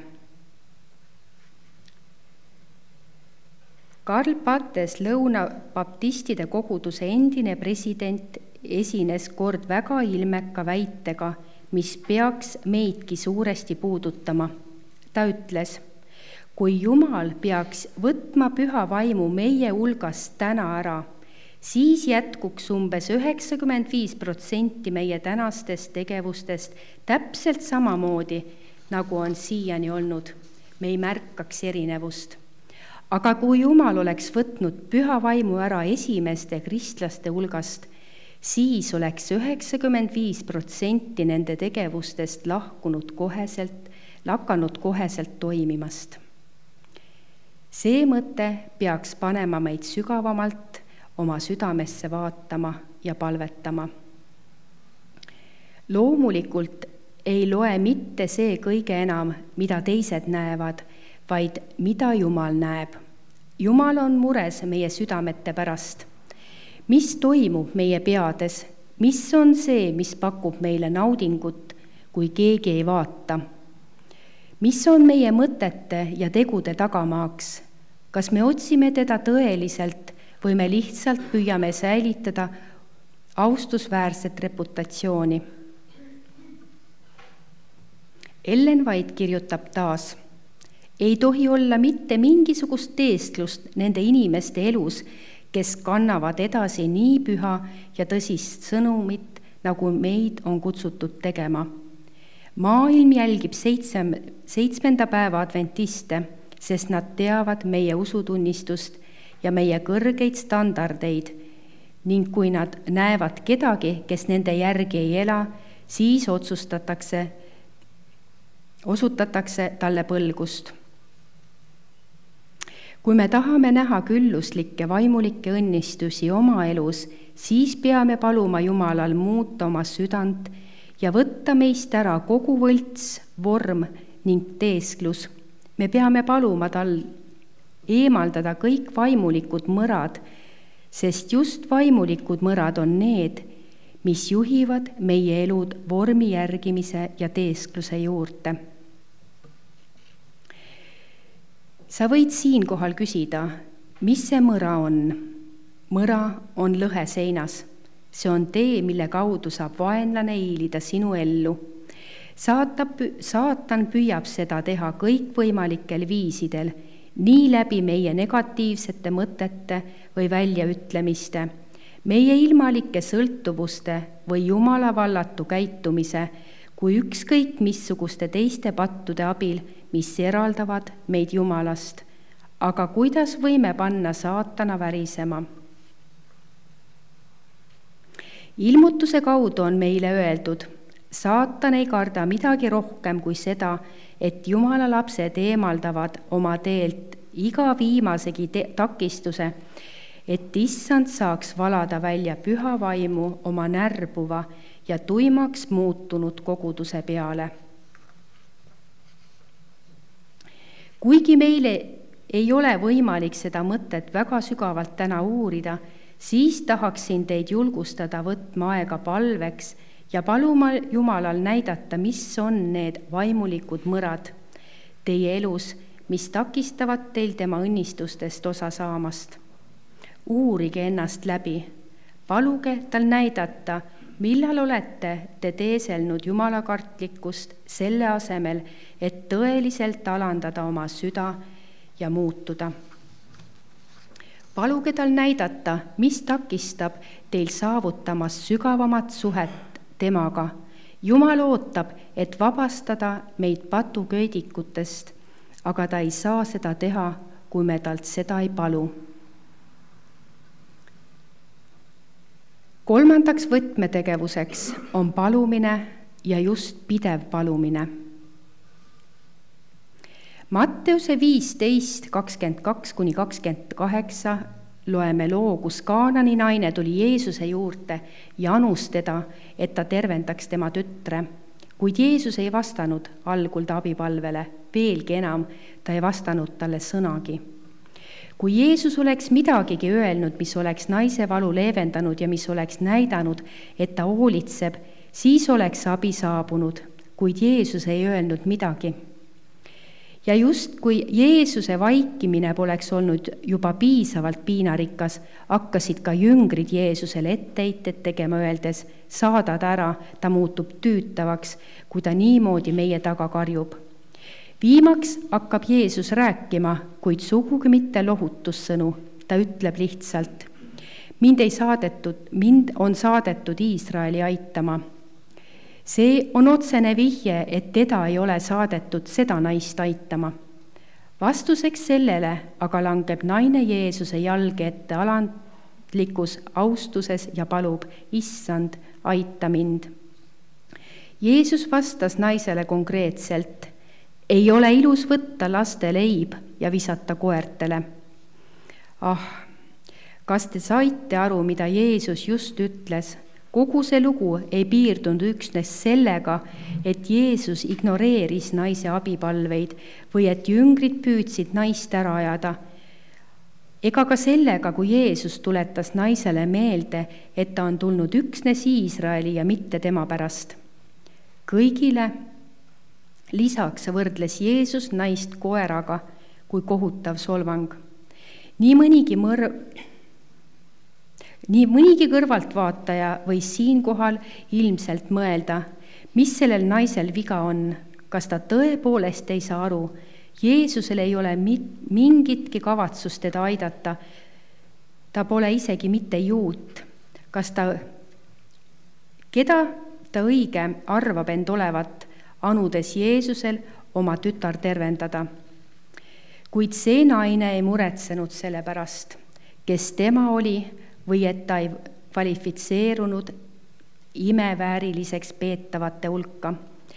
Karl Pattes, lõunabaptistide koguduse endine president, esines kord väga ilmeka väitega, mis peaks meidki suuresti puudutama. Ta ütles, kui Jumal peaks võtma püha vaimu meie hulgast täna ära, siis jätkuks umbes 95% meie tänastest tegevustest täpselt samamoodi, nagu on siiani olnud. Me ei märkaks erinevust. Aga kui Jumal oleks võtnud püha vaimu ära esimeste kristlaste hulgast, siis oleks 95% nende tegevustest lakanud koheselt toimimast. See mõte peaks panema meid sügavamalt oma südamesse vaatama ja palvetama. Loomulikult ei loe mitte see kõige enam, mida teised näevad, vaid mida Jumal näeb. Jumal on mures meie südamete pärast. Mis toimub meie peades? Mis on see, mis pakub meile naudingut, kui keegi ei vaata? Mis on meie mõtete ja tegude tagamaaks? Kas me otsime teda tõeliselt või me lihtsalt püüame säilitada austusväärset reputatsiooni? Ellen White kirjutab taas, ei tohi olla mitte mingisugust teesklust nende inimeste elus, kes kannavad edasi nii püha ja tõsist sõnumit, nagu meid on kutsutud tegema. Maailm jälgib 7. päeva adventiste, sest nad teavad meie usutunnistust ja meie kõrgeid standardeid ning kui nad näevad kedagi, kes nende järgi ei ela, siis osutatakse talle põlgust. Kui me tahame näha külluslikke vaimulikke õnnistusi oma elus, siis peame paluma Jumalal muuta oma südant ja võtta meist ära kogu võlts, vorm ning teesklus. Me peame paluma tal eemaldada kõik vaimulikud mõrad, sest just vaimulikud mõrad on need, mis juhivad meie elud vormi järgimise ja teeskluse juurde. Sa võid siinkohal küsida, mis see mõra on? Mõra on lõhe seinas. See on tee, mille kaudu saab vaenlane hiilida sinu ellu. Saatan püüab seda teha kõikvõimalikel viisidel, nii läbi meie negatiivsete mõtete või väljaütlemiste, meie ilmalike sõltuvuste või Jumala vallatu käitumise, kui ükskõik missuguste teiste pattude abil, mis eraldavad meid Jumalast. Aga kuidas võime panna saatana värisema? Ilmutuse kaudu on meile öeldud, saatan ei karda midagi rohkem kui seda, et Jumala lapsed eemaldavad oma teelt iga viimasegi takistuse, et Issand saaks valada välja püha vaimu oma närbuva ja tuimaks muutunud koguduse peale. Kuigi meile ei ole võimalik seda mõtet väga sügavalt täna uurida, siis tahaksin teid julgustada võtma aega palveks ja paluma Jumalal näidata, mis on need vaimulikud mõrad teie elus, mis takistavad teil tema õnnistustest osa saamast. Uurige ennast läbi, paluge tal näidata, millal olete te teeselnud jumalakartlikkust selle asemel, et tõeliselt alandada oma süda ja muutuda. Paluge tal näidata, mis takistab teil saavutamas sügavamat suhet temaga. Jumal ootab, et vabastada meid patuköidikutest, aga ta ei saa seda teha, kui me talt seda ei palu. Kolmandaks võtmetegevuseks on palumine ja just pidev palumine. Matteuse 15:22-28 loeme loo, kus Kaanani naine tuli Jeesuse juurde ja anus teda, et ta tervendaks tema tütre. Kuid Jeesus ei vastanud algul ta abipalvele, veelgi enam, ta ei vastanud talle sõnagi. kui Jeesus oleks midagigi öelnud, mis oleks naise valu leevendanud ja mis oleks näidanud, et ta hoolitseb, siis oleks abi saabunud, kuid Jeesus ei öelnud midagi. Ja just kui Jeesuse vaikimine poleks olnud juba piisavalt piinarikas, hakkasid ka jüngrid Jeesusele etteheited tegema, öeldes, saada ta ära, ta muutub tüütavaks, kui ta niimoodi meie taga karjub. Viimaks hakkab Jeesus rääkima, kuid sugugi mitte lohutussõnu. Ta ütleb lihtsalt, mind on saadetud Iisraeli aitama. See on otsene vihje, et teda ei ole saadetud seda naist aitama. Vastuseks sellele aga langeb naine Jeesuse jalge ette alandlikus austuses ja palub, issand, aita mind. Jeesus vastas naisele konkreetselt, ei ole ilus võtta laste leib ja visata koertele. Kas te saite aru, mida Jeesus just ütles? Kogu see lugu ei piirdunud üksnes sellega, et Jeesus ignoreeris naise abipalveid või et jüngrid püüdsid naist ära ajada. Ega ka sellega, kui Jeesus tuletas naisele meelde, et ta on tulnud üksnes Iisraeli ja mitte tema pärast. Kõigile lisaks võrdles Jeesus naist koeraga kui kohutav solvang. Nii mõnigi kõrvaltvaataja võis siinkohal ilmselt mõelda, mis sellel naisel viga on, kas ta tõepoolest ei saa aru. Jeesusel ei ole mingitki kavatsust teda aidata. Ta pole isegi mitte juut. Keda ta õige arvab end olevat, anudes Jeesusel oma tütar tervendada. Kuid see naine ei muretsenud selle pärast, kes tema oli, või et ta ei kvalifitseerunud imevääriliseks peetavate hulka.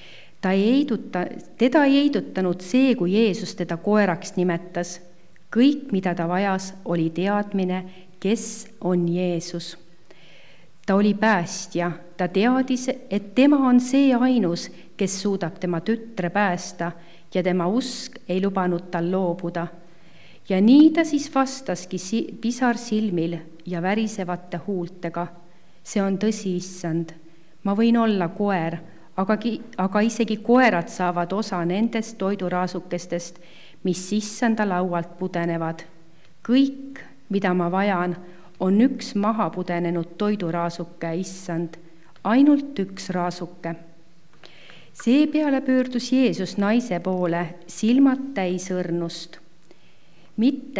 Teda ei heidutanud see, kui Jeesus teda koeraks nimetas. Kõik, mida ta vajas, oli teadmine, kes on Jeesus. Ta oli päästja, ta teadis, et tema on see ainus, kes suudab tema tütre päästa ja tema usk ei lubanud tal loobuda. Ja nii ta siis vastaski pisar silmil ja värisevate huultega. See on tõsi, issand, ma võin olla koer, aga isegi koerad saavad osa nendest toiduraasukestest, mis issanda laualt pudenevad. Kõik, mida ma vajan, on üks maha pudenenud toiduraasuke, issand, ainult üks raasuke. Seepeale pöördus Jeesus naise poole, silmad täis õrnust. Mitte,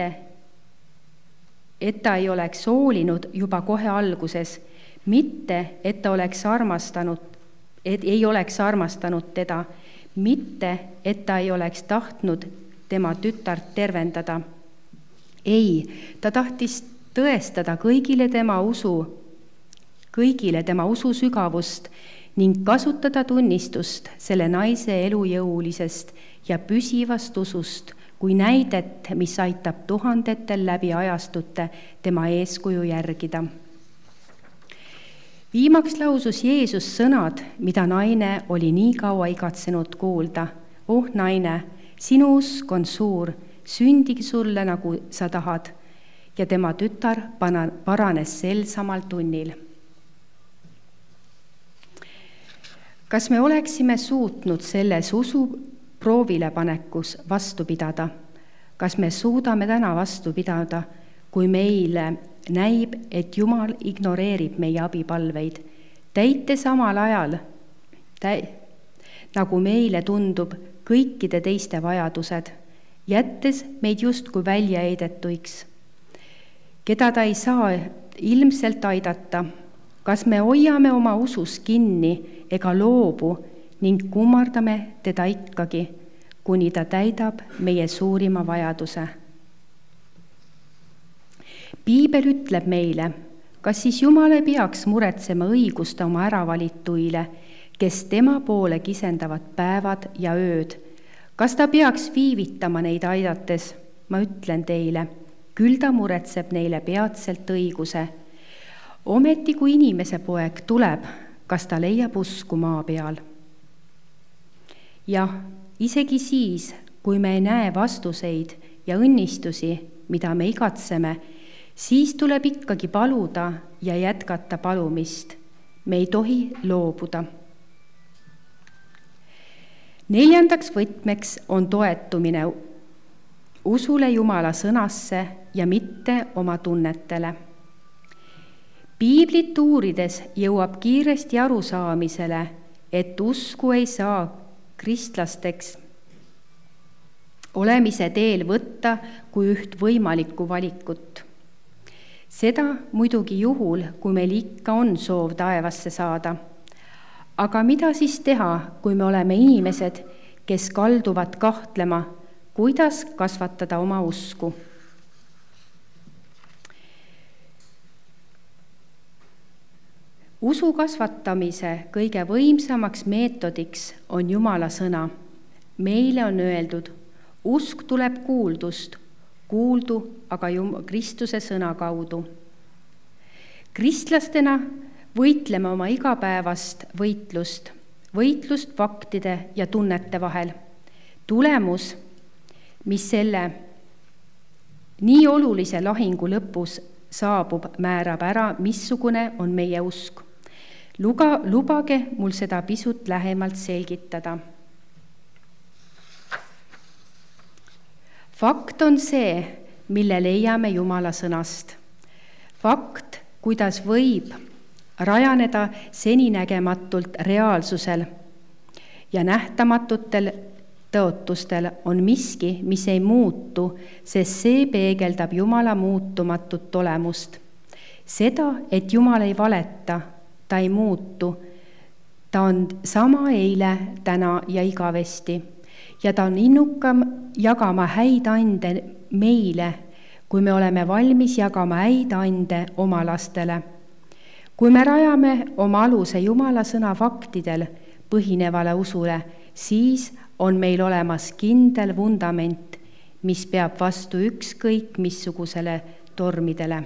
et ta ei oleks hoolinud juba kohe alguses, mitte, et ta ei oleks armastanud teda, mitte, et ta ei oleks tahtnud tema tütart tervendada. Ei, ta tahtis tõestada kõigile tema usu sügavust ning kasutada tunnistust selle naise elujõulisest ja püsivast usust, kui näidet, mis aitab tuhandetel läbi ajastute tema eeskuju järgida. Viimaks lausus Jeesus sõnad, mida naine oli nii kaua igatsenud kuulda. Naine, sinu usk on suur, sündigi sulle, nagu sa tahad. Ja tema tütar paranes sel samal tunnil. Kas me oleksime suutnud selles proovile panekus vastu pidada? Kas me suudame täna vastu pidada, kui meile näib, et Jumal ignoreerib meie abipalveid, täite samal ajal, nagu meile tundub, kõikide teiste vajadused, jättes meid justkui väljaheidetuiks, keda ta ei saa ilmselt aidata? Kas me hoiame oma usus kinni ega loobu ning kummardame teda ikkagi, kuni ta täidab meie suurima vajaduse? Piibel ütleb meile, kas siis Jumal ei peaks muretsema õigust oma äravalituile, kes tema poole kisendavad päevad ja ööd? Kas ta peaks viivitama neid aidates? Ma ütlen teile, küll ta muretseb neile peatselt õiguse. Ometi, kui inimese poeg tuleb, kas ta leiab usku maa peal? Jah, isegi siis, kui me ei näe vastuseid ja õnnistusi, mida me igatseme, siis tuleb ikkagi paluda ja jätkata palumist. Me ei tohi loobuda. 4. võtmeks on toetumine usule Jumala sõnasse ja mitte oma tunnetele. Piiblit uurides jõuab kiiresti arusaamisele, et usku ei saa kristlasteks olemise teel võtta kui üht võimalikku valikut. Seda muidugi juhul, kui meil ikka on soov taevasse saada. Aga mida siis teha, kui me oleme inimesed, kes kalduvad kahtlema, kuidas kasvatada oma usku? Usu kasvatamise kõige võimsamaks meetodiks on Jumala sõna. Meile on öeldud, usk tuleb kuuldust, kuuldu aga Kristuse sõna kaudu. Kristlastena võitleme oma igapäevast võitlust faktide ja tunnete vahel. Tulemus, mis selle nii olulise lahingu lõpus saabub, määrab ära, missugune on meie usk. Lubage mul seda pisut lähemalt selgitada. Fakt on see, mille leiame Jumala sõnast. Fakt, kuidas võib rajaneda seninägematult reaalsusel ja nähtamatutel tõotustel, on miski, mis ei muutu, sest see peegeldab Jumala muutumatut olemust. Seda, et Jumal ei valeta, ta ei muutu, ta on sama eile, täna ja igavesti. Ja ta on innukam jagama häid ande meile, kui me oleme valmis jagama häid ande oma lastele. Kui me rajame oma aluse Jumala sõna faktidel põhinevale usule, siis on meil olemas kindel vundament, mis peab vastu ükskõik missugusele tormidele.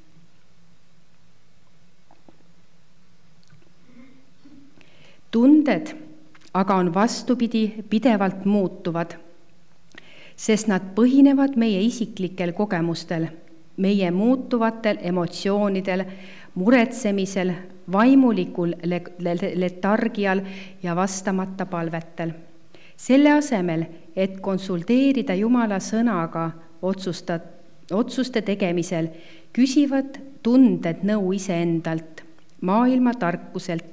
Tunded aga on vastupidi pidevalt muutuvad, sest nad põhinevad meie isiklikel kogemustel, meie muutuvatel emotsioonidel, muretsemisel, vaimulikul letargial ja vastamata palvetel. Selle asemel, et konsulteerida Jumala sõnaga otsuste tegemisel, küsivad tunded nõu iseendalt, maailma tarkuselt,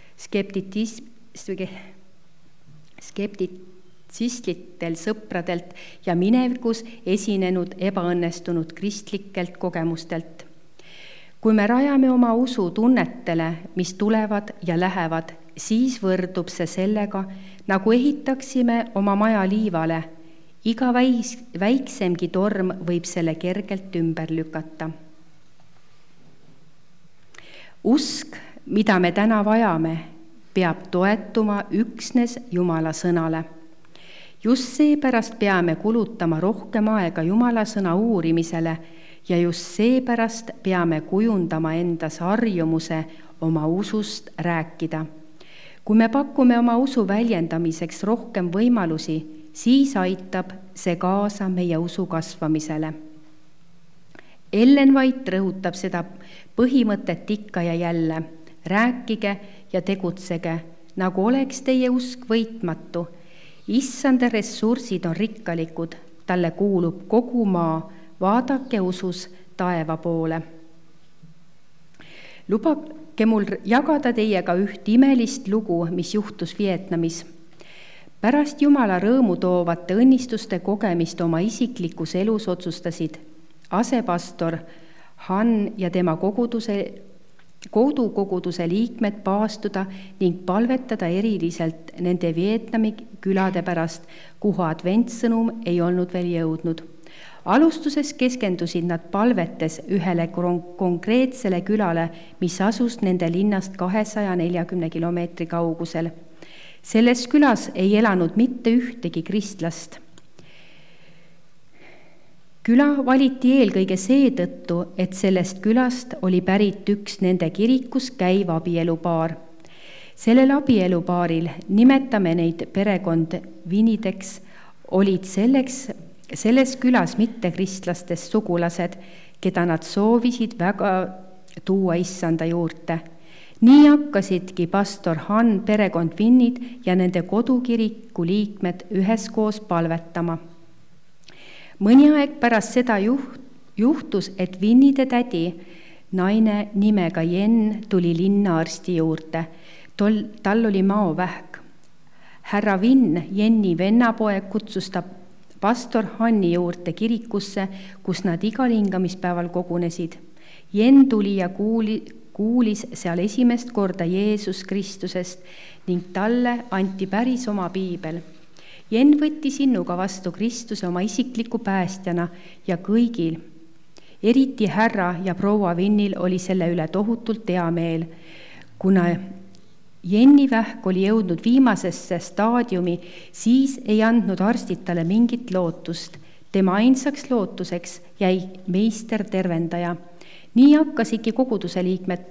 skeptitsistlitel sõpradelt ja minevikus esinenud ebaõnnestunud kristlikelt kogemustelt. Kui me rajame oma usu tunnetele, mis tulevad ja lähevad, siis võrdub see sellega, nagu ehitaksime oma maja liivale. Iga väiksemgi torm võib selle kergelt ümber lükata. Usk, mida me täna vajame, peab toetuma üksnes Jumala sõnale. Just seepärast peame kulutama rohkem aega Jumala sõna uurimisele ja just seepärast peame kujundama endas harjumuse oma usust rääkida. Kui me pakume oma usu väljendamiseks rohkem võimalusi, siis aitab see kaasa meie usu kasvamisele. Ellen White rõhutab seda põhimõtet ikka ja jälle. Rääkige ja tegutsege, nagu oleks teie usk võitmatu. Issanda ressursid on rikkalikud, talle kuulub kogu maa, vaadake usus taeva poole. Lubage mul jagada teiega üht imelist lugu, mis juhtus Vietnamis. Pärast Jumala rõõmu toovate õnnistuste kogemist oma isiklikus elus otsustasid asepastor Han ja tema kodukoguduse liikmed paastuda ning palvetada eriliselt nende Vietnami külade pärast, kuhu adventsõnum ei olnud veel jõudnud. Alustuses keskendusid nad palvetes ühele konkreetsele külale, mis asus nende linnast 240 kilomeetri kaugusel. Selles külas ei elanud mitte ühtegi kristlast. Küla valiti eelkõige seetõttu, et sellest külast oli pärit üks nende kirikus käiv abielupaar. Sellel abielupaaril, nimetame neid perekond Vinideks, olid selleks selles külas mittekristlastest sugulased, keda nad soovisid väga tuua issanda juurde. Nii hakkasidki pastor Han, perekond Vinnid ja nende kodukiriku liikmed üheskoos palvetama. Mõni aeg pärast seda juhtus, et Vinnide tädi, naine nimega Jen, tuli linnaarsti juurde. Tal oli maovähk. Härra Vinn, Jenni vennapoeg, kutsus ta pastor Hanni juurde kirikusse, kus nad igal hingamispäeval kogunesid. Jen tuli ja kuulis seal esimest korda Jeesus Kristusest ning talle anti päris oma piibel. Jen võttis innuga vastu Kristuse oma isikliku päästjana ja kõigil, eriti härra ja proua Vinnil oli selle üle tohutult hea meel, kuna Jenni vähk oli jõudnud viimasesse staadiumi, siis ei andnud arstid talle mingit lootust. Tema ainsaks lootuseks jäi meister tervendaja. Nii hakkasidki koguduse liikmed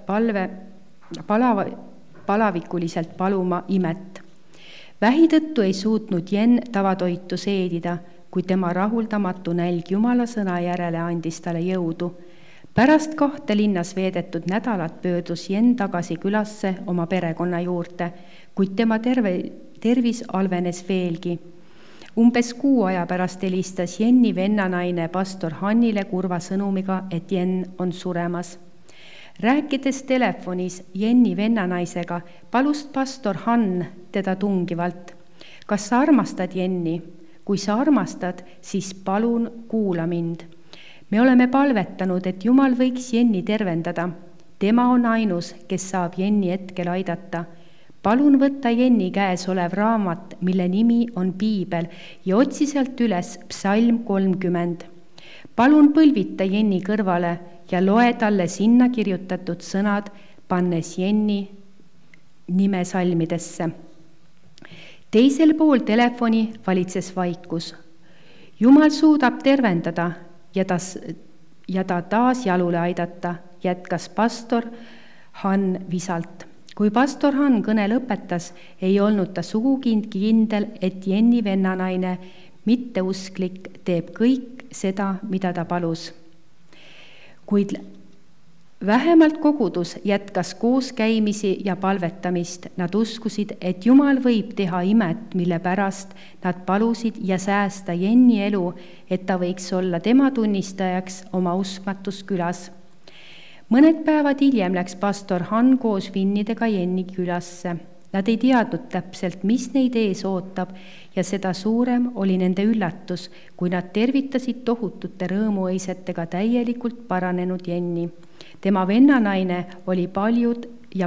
palavikuliselt paluma imet. Vähi tõttu ei suutnud Jen tavatoitu seedida, kui tema rahuldamatu nälg Jumala sõna järele andis talle jõudu. Pärast 2 linnas veedetud nädalat pöördus Jen tagasi külasse oma perekonna juurde, kuid tema tervis halvenes veelgi. Umbes 6 aja pärast helistas Jenni vennanaine pastor Hannile kurva sõnumiga, et Jen on suremas. Rääkides telefonis Jenni vennanaisega, palus pastor Han teda tungivalt. Kas sa armastad Jenni? Kui sa armastad, siis palun kuula mind. Me oleme palvetanud, et Jumal võiks Jenni tervendada. Tema on ainus, kes saab Jenni hetkel aidata. Palun võtta Jenni käes olev raamat, mille nimi on Piibel, ja otsi sealt üles Psalm 30. Palun põlvita Jenni kõrvale ja loe talle sinna kirjutatud sõnad, pannes Jenni nime salmidesse. Teisel pool telefoni valitses vaikus. Jumal suudab tervendada ja ta taas jalule aidata, jätkas pastor Han visalt. Kui pastor Han kõne lõpetas, ei olnud ta sugugi kindel, et Jenni vennanaine, mitteusklik, teeb kõik seda, mida ta palus. Kuid vähemalt kogudus jätkas koos käimisi ja palvetamist. Nad uskusid, et Jumal võib teha imet, mille pärast nad palusid ja säästa Jenni elu, et ta võiks olla tema tunnistajaks oma uskmatus külas. Mõned päevad hiljem läks pastor Han koos Vinnidega Jenni külasse. Nad ei teadnud täpselt, mis neid ees ootab ja seda suurem oli nende üllatus, kui nad tervitasid tohutute rõõmuõisetega täielikult paranenud Jenni. Tema vennanaine oli paljud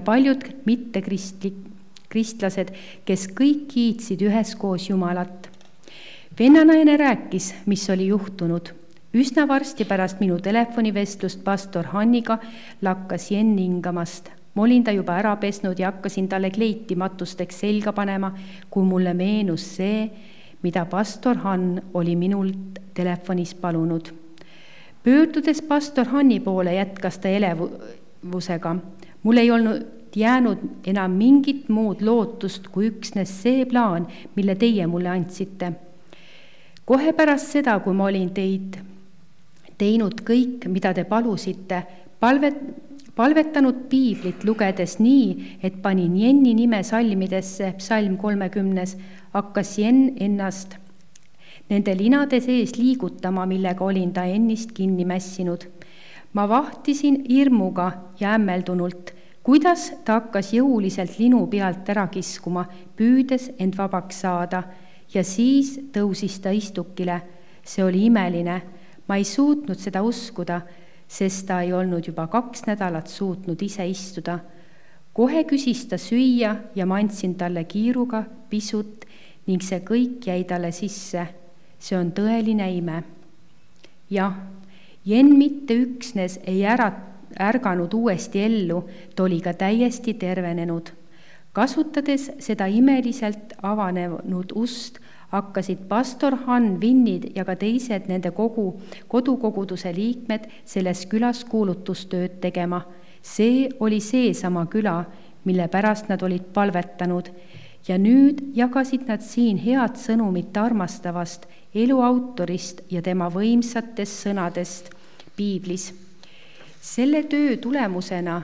mittekristlased, kes kõik kiitsid üheskoos Jumalat. Vennanaine rääkis, mis oli juhtunud. Üsna varsti pärast minu telefonivestlust pastor Hanniga lakkas Jen hingamast. Ma olin ta juba ära pesnud ja hakkasin talle kleiti matusteks selga panema, kui mulle meenus see, mida pastor Han oli minult telefonis palunud. Pöördudes pastor Hanni poole jätkas ta elevusega. Mul ei olnud jäänud enam mingit muud lootust kui üksnes see plaan, mille teie mulle andsite. Kohe pärast seda, kui ma olin teinud kõik, mida te palusite, palvetanud piiblit lugedes nii, et panin Jenni nime salmidesse, Psalm 30, hakkas Jen ennast nende linade sees liigutama, millega olin ta ennist kinni mässinud. Ma vahtisin hirmuga ja hämmeldunult, kuidas ta hakkas jõuliselt linu pealt ära kiskuma, püüdes end vabaks saada, ja siis tõusis ta istukile. See oli imeline. Ma ei suutnud seda uskuda, sest ta ei olnud juba 2 nädalat suutnud ise istuda. Kohe küsis ta süüa ja ma andsin talle kiiruga pisut ning see kõik jäi talle sisse. See on tõeline ime. Jah, Jen mitte üksnes ei ärganud uuesti ellu, ta oli ka täiesti tervenenud. Kasutades seda imeliselt avanenud ust, hakkasid pastor Han, Vinnid ja ka teised nende kodukoguduse liikmed selles külas kuulutustööd tegema. See oli seesama küla, mille pärast nad olid palvetanud ja nüüd jagasid nad siin head sõnumit armastavast elu autorist ja tema võimsatest sõnadest piiblis. Selle töö tulemusena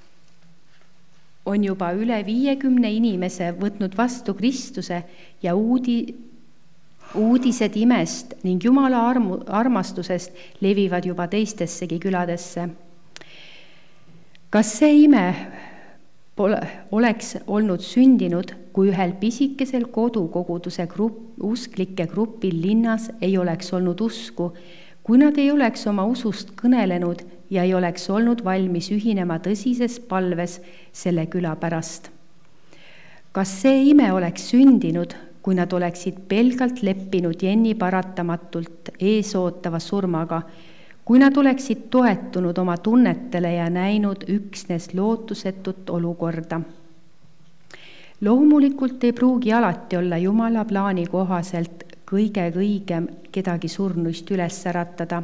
on juba üle 50 inimese võtnud vastu Kristuse ja uudised imest ning Jumala armastusest levivad juba teistessegi küladesse. Kas see ime oleks olnud sündinud, kui ühel pisikesel kodukoguduse usklike grupil linnas ei oleks olnud usku, kui nad ei oleks oma usust kõnelenud ja ei oleks olnud valmis ühinema tõsises palves selle küla pärast? Kas see ime oleks sündinud, kui nad oleksid pelgalt leppinud Jenni paratamatult eesootava surmaga, kui nad oleksid toetunud oma tunnetele ja näinud üksnes lootusetut olukorda? Loomulikult ei pruugi alati olla Jumala plaani kohaselt kõige õigem kedagi surnuist üles äratada,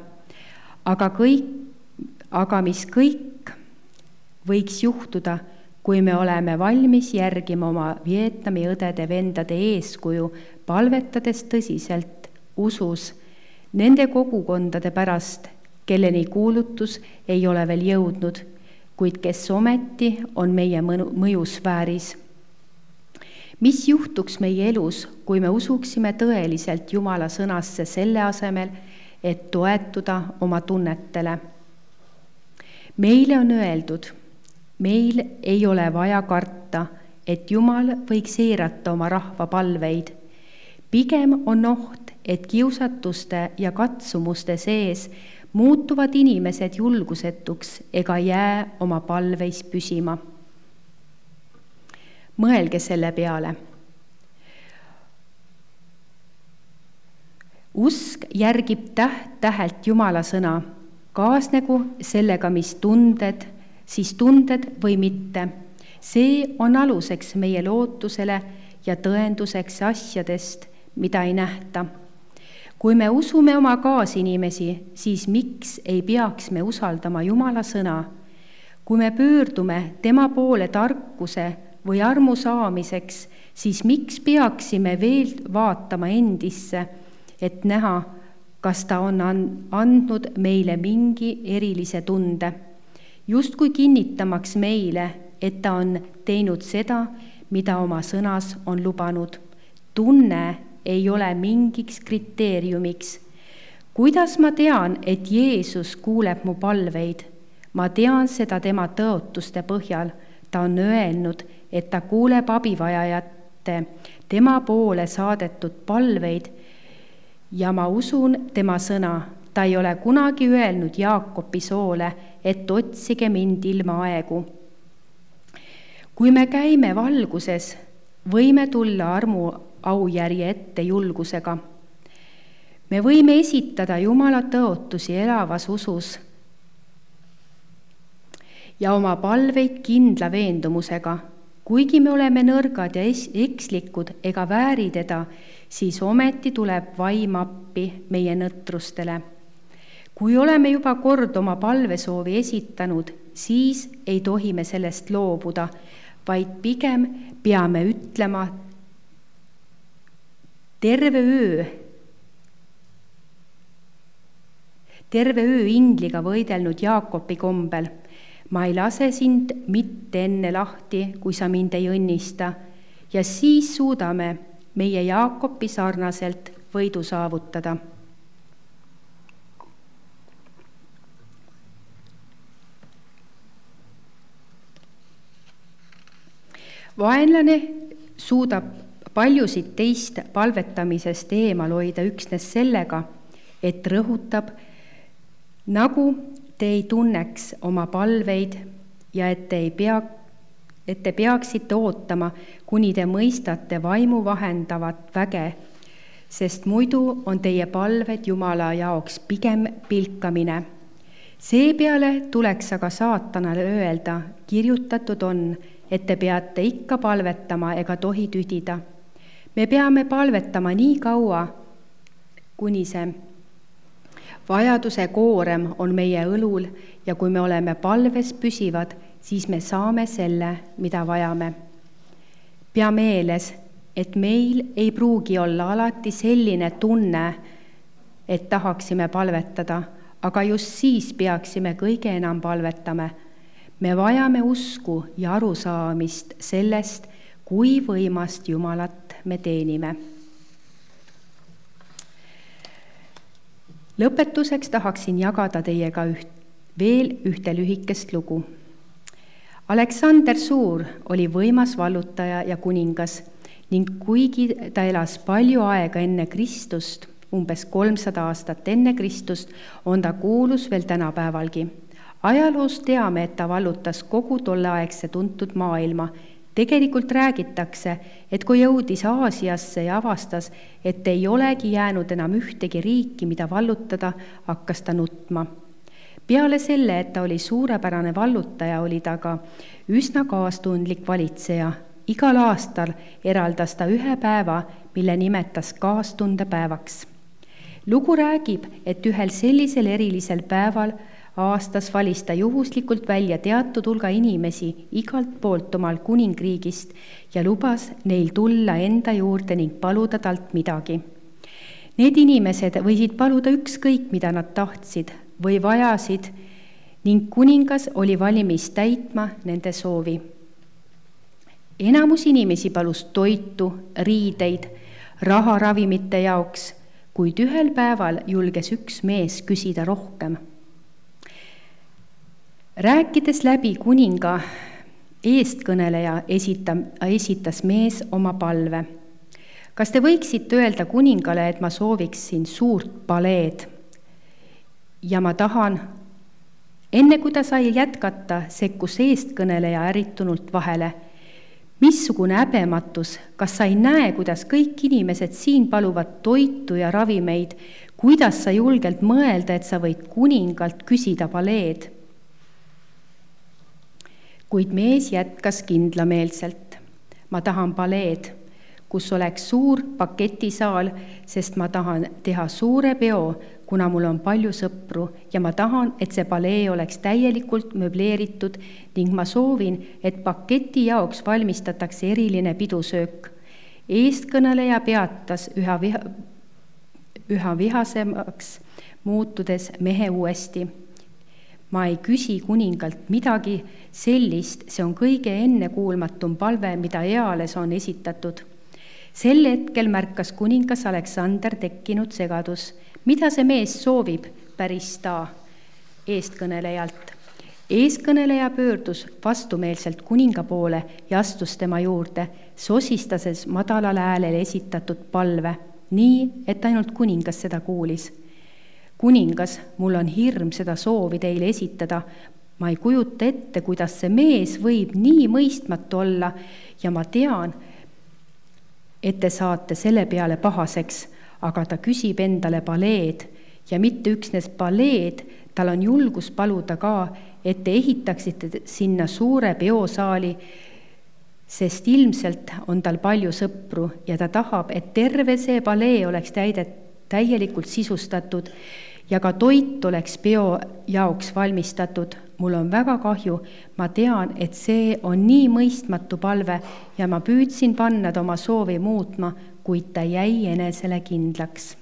aga mis kõik võiks juhtuda, kui me oleme valmis järgima oma Vietnami õdede-vendade eeskuju, palvetades tõsiselt usus nende kogukondade pärast, kelleni kuulutus ei ole veel jõudnud, kuid kes ometi on meie mõjusfääris. Mis juhtuks meie elus, kui me usuksime tõeliselt Jumala sõnasse selle asemel, et toetuda oma tunnetele? Meile on öeldud, meil ei ole vaja karta, et Jumal võiks eirata oma rahva palveid. Pigem on oht, et kiusatuste ja katsumuste sees muutuvad inimesed julgusetuks ega jää oma palveis püsima. Mõelge selle peale. Usk järgib täht-tähelt Jumala sõna, kaasnegu sellega, mis tunded või mitte. See on aluseks meie lootusele ja tõenduseks asjadest, mida ei nähta. Kui me usume oma kaasinimesi, siis miks ei peaks me usaldama Jumala sõna? Kui me pöördume tema poole tarkuse või armu saamiseks, siis miks peaksime veel vaatama endisse, et näha, kas ta on andnud meile mingi erilise tunde, justkui kinnitamaks meile, et ta on teinud seda, mida oma sõnas on lubanud. Tunne ei ole mingiks kriteeriumiks. Kuidas ma tean, et Jeesus kuuleb mu palveid? Ma tean seda tema tõotuste põhjal. Ta on öelnud, et ta kuuleb abivajajate tema poole saadetud palveid ja ma usun tema sõna. Ta ei ole kunagi öelnud Jaakobi soole, et otsige mind ilma aegu. Kui me käime valguses, võime tulla armu aujärje ette julgusega. Me võime esitada Jumala tõotusi elavas usus ja oma palveid kindla veendumusega. Kuigi me oleme nõrgad ja ekslikud ega vääri teda, siis ometi tuleb vaim appi meie nõtrustele. Kui oleme juba kord oma palvesoovi esitanud, siis ei tohi me sellest loobuda, vaid pigem peame ütlema terve öö ingliga võidelnud Jaakobi kombel. Ma ei lase sind mitte enne lahti, kui sa mind ei õnnista, ja siis suudame meie Jaakobi sarnaselt võidu saavutada. Vaenlane suudab paljusid teist palvetamisest eemal hoida üksnes sellega, et rõhutab, nagu te ei tunneks oma palveid ja et te peaksite ootama, kuni te mõistate vaimu vahendavat väge, sest muidu on teie palved Jumala jaoks pigem pilkamine. Seepeale tuleks aga saatanale öelda, kirjutatud on, et te peate ikka palvetama ega tohi tüdida. Me peame palvetama nii kaua, kuni see vajaduse koorem on meie õlul ja kui me oleme palves püsivad, siis me saame selle, mida vajame. Pea meeles, et meil ei pruugi olla alati selline tunne, et tahaksime palvetada, aga just siis peaksime kõige enam palvetama. Me vajame usku ja arusaamist sellest, kui võimast Jumalat me teenime. Lõpetuseks tahaksin jagada teiega veel ühte lühikest lugu. Aleksander Suur oli võimas vallutaja ja kuningas ning kuigi ta elas palju aega enne Kristust, umbes 300 aastat enne Kristust, on ta kuulus veel tänapäevalgi. Ajaloost teame, et ta vallutas kogu tolleaegse tuntud maailma. Tegelikult räägitakse, et kui jõudis Aasiasse ja avastas, et ei olegi jäänud enam ühtegi riiki, mida vallutada, hakkas ta nutma. Peale selle, et ta oli suurepärane vallutaja, oli ta ka üsna kaastundlik valitseja. Igal aastal eraldas ta ühe päeva, mille nimetas kaastundepäevaks. Lugu räägib, et ühel sellisel erilisel päeval aastas valis ta juhuslikult välja teatud hulga inimesi igalt poolt omal kuningriigist ja lubas neil tulla enda juurde ning paluda talt midagi. Need inimesed võisid paluda ükskõik, mida nad tahtsid või vajasid ning kuningas oli valmis täitma nende soovi. Enamus inimesi palus toitu, riideid, raha ravimite jaoks, kuid ühel päeval julges üks mees küsida rohkem. Rääkides läbi kuninga eestkõneleja esitas mees oma palve. Kas te võiksite öelda kuningale, et ma sooviksin suurt paleed? Ja ma tahan, enne kui ta sai jätkata, sekkus eestkõneleja ärritunult vahele. Missugune häbematus, kas sa ei näe, kuidas kõik inimesed siin paluvad toitu ja ravimeid, kuidas sa julgelt mõelda, et sa võid kuningalt küsida paleed? Kuid mees jätkas kindlameelselt. Ma tahan paleed, kus oleks suur paketisaal, sest ma tahan teha suure peo, kuna mul on palju sõpru ja ma tahan, et see palee oleks täielikult möbleeritud ning ma soovin, et paketi jaoks valmistatakse eriline pidusöök. Eestkõneleja peatas üha vihasemaks muutudes mehe uuesti. Ma ei küsi kuningalt midagi sellist, see on kõige ennekuulmatum palve, mida eales on esitatud. Sel hetkel märkas kuningas Aleksander tekkinud segadus. Mida see mees soovib, päris ta eestkõnelejalt. Eeskõneleja pöördus vastumeelselt kuninga poole ja astus tema juurde, sosistades madalal häälel esitatud palve, nii et ainult kuningas seda kuulis. Kuningas, mul on hirm seda soovi teile esitada. Ma ei kujuta ette, kuidas see mees võib nii mõistmatu olla ja ma tean, et te saate selle peale pahaseks, aga ta küsib endale paleed ja mitte üksnes paleed, tal on julgus paluda ka, et te ehitaksite sinna suure peosaali, sest ilmselt on tal palju sõpru ja ta tahab, et terve see palee oleks täielikult sisustatud ja ka toit oleks peo jaoks valmistatud. Mul on väga kahju, ma tean, et see on nii mõistmatu palve ja ma püüdsin panna ta oma soovi muutma, kuid ta jäi enesele kindlaks.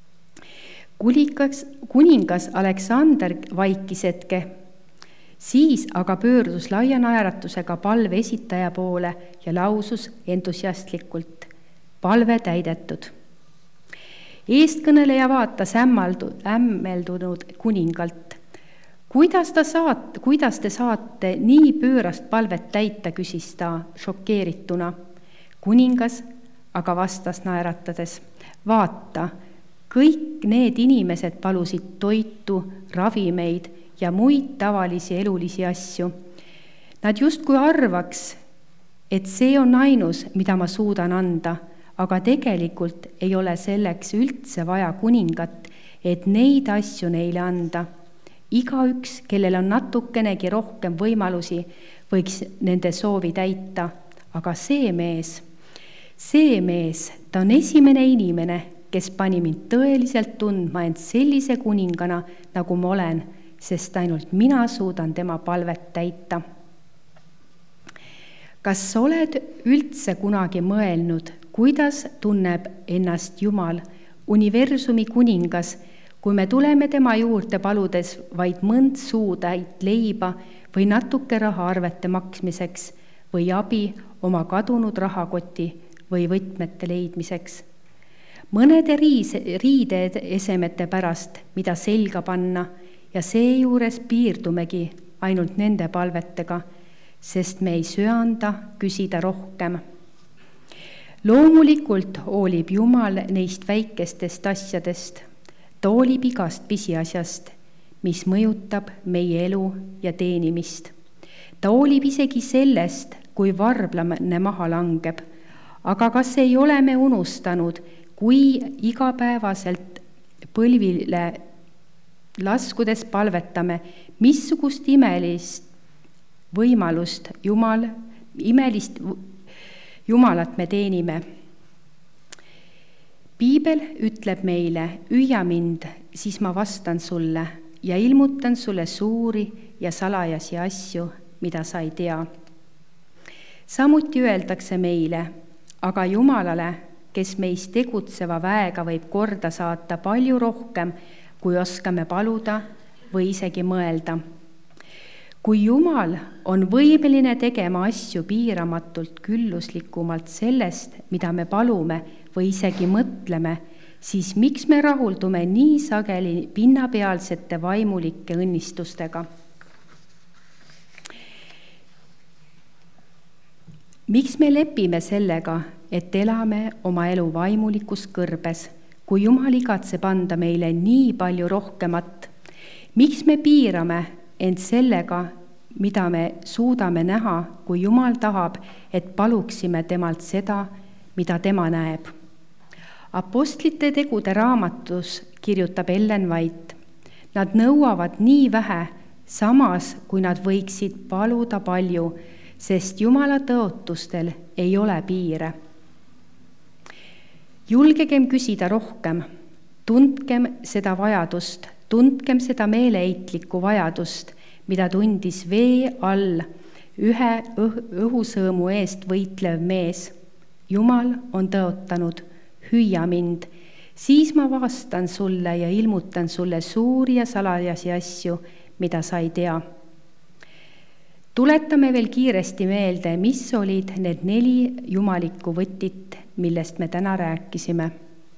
Kuningas Aleksander vaikis hetke, siis aga pöördus laia naeratusega palve esitaja poole ja lausus entusiastlikult, palve täidetud. Eestkõneleja vaatas hämmeldunud kuningalt. Kuidas te saate nii pöörast palvet täita, küsis ta šokeerituna. Kuningas aga vastas naeratades, vaata, kõik need inimesed palusid toitu, ravimeid ja muid tavalisi elulisi asju. Nad justkui arvaks, et see on ainus, mida ma suudan anda, aga tegelikult ei ole selleks üldse vaja kuningat, et neid asju neile anda. Igaüks, kellel on natukenegi rohkem võimalusi, võiks nende soovi täita, aga see mees, ta on esimene inimene, kes pani mind tõeliselt tundma end sellise kuningana, nagu ma olen, sest ainult mina suudan tema palvet täita. Kas oled üldse kunagi mõelnud, kuidas tunneb ennast Jumal, universumi kuningas, kui me tuleme tema juurde paludes vaid mõnd suutäit leiba või natuke raha arvete maksmiseks või abi oma kadunud rahakoti või võtmete leidmiseks. Mõnede riided esemete pärast, mida selga panna, ja seejuures piirdumegi ainult nende palvetega, sest me ei söanda küsida rohkem. Loomulikult hoolib Jumal neist väikestest asjadest. Ta hoolib igast pisiasjast, mis mõjutab meie elu ja teenimist. Ta hoolib isegi sellest, kui varblane maha langeb. Aga kas ei ole me unustanud, kui igapäevaselt põlvile laskudes palvetame, missugust imelist Jumalat me teenime? Piibel ütleb meile, hüüa mind, siis ma vastan sulle ja ilmutan sulle suuri ja salajasi asju, mida sa ei tea. Samuti öeldakse meile, aga Jumalale, kes meist tegutseva väega võib korda saata palju rohkem, kui oskame paluda või isegi mõelda. Kui Jumal on võimeline tegema asju piiramatult külluslikumalt sellest, mida me palume või isegi mõtleme, siis miks me rahuldume nii sageli pinnapealsete vaimulike õnnistustega? Miks me lepime sellega, et elame oma elu vaimulikus kõrbes, kui Jumal igatseb anda meile nii palju rohkemat? Miks me piirame end sellega, mida me suudame näha, kui Jumal tahab, et paluksime temalt seda, mida tema näeb? Apostlite tegude raamatus kirjutab Ellen White, nad nõuavad nii vähe, samas kui nad võiksid paluda palju, sest Jumala tõotustel ei ole piire. Julgegem küsida rohkem, tundkem seda vajadust, tundkem seda meeleheitlikku vajadust, mida tundis vee all ühe õhusõõmu eest võitlev mees. Jumal on tõotanud, hüüa mind, siis ma vastan sulle ja ilmutan sulle suuri ja salajasi asju, mida sa ei tea. Tuletame veel kiiresti meelde, mis olid need 4 jumalikku võtit, millest me täna rääkisime.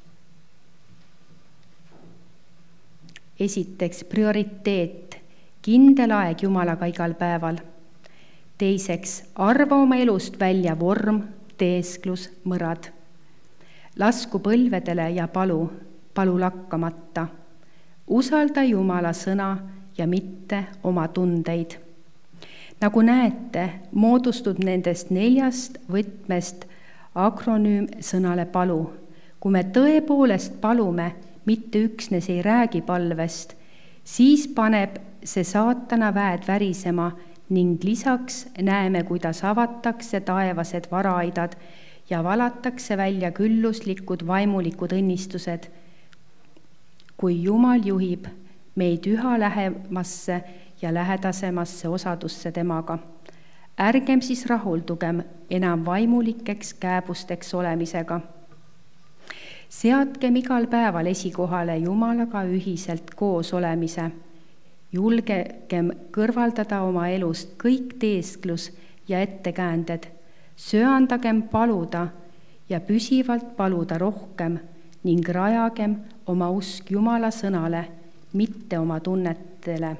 Esiteks, prioriteet, kindel aeg Jumalaga igal päeval. Teiseks, arva oma elust välja vorm, teesklus, mõrad. Lasku põlvedele ja palu lakkamata. Usalda Jumala sõna ja mitte oma tundeid. Nagu näete, moodustud nendest 4 võtmest akronüüm sõnale palu. Kui me tõepoolest palume, mitte üksnes ei räägi palvest, siis paneb see saatana väed värisema ning lisaks näeme, kuidas avatakse taevased varaaidad ja valatakse välja külluslikud vaimulikud õnnistused, kui Jumal juhib meid üha lähemasse ja lähedasemasse osadusse temaga. Ärgem siis rahuldugem enam vaimulikeks kääbusteks olemisega. Seadkem igal päeval esikohale Jumalaga ühiselt koos olemise. Julgegem kõrvaldada oma elust kõik teesklus ja ettekäänded. Söandagem paluda ja püsivalt paluda rohkem ning rajagem oma usk Jumala sõnale, mitte oma tunnetele.